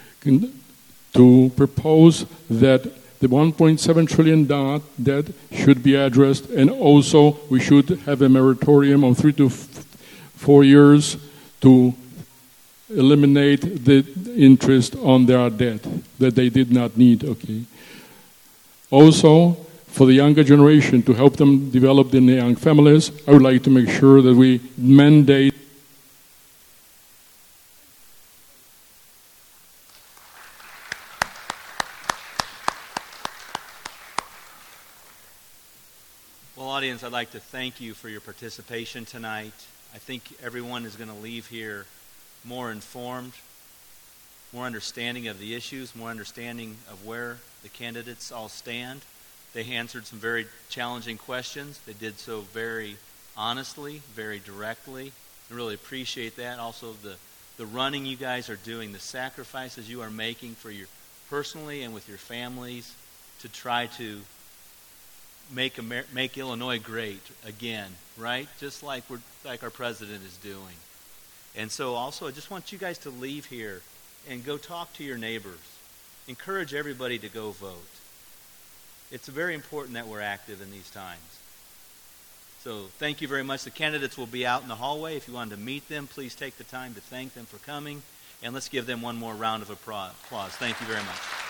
to propose that the $1.7 trillion debt should be addressed, and also we should have a moratorium of 3 to 4 years to eliminate the interest on their debt that they did not need. Okay. Also, for the younger generation, to help them develop in the young families, I would like to make sure that we mandate Well, audience, I'd like to thank you for your participation tonight. I think everyone is going to leave here more informed, more understanding of the issues, more understanding of where the candidates all stand. They answered some very challenging questions. They did so very honestly, very directly. I really appreciate that. Also, the running you guys are doing, the sacrifices you are making for your personally and with your families to try to make Illinois great again, right? Just like our president is doing. And so also, I just want you guys to leave here and go talk to your neighbors. Encourage everybody to go vote. It's very important that we're active in these times. So thank you very much. The candidates will be out in the hallway. If you wanted to meet them, please take the time to thank them for coming. And let's give them one more round of applause. Thank you very much.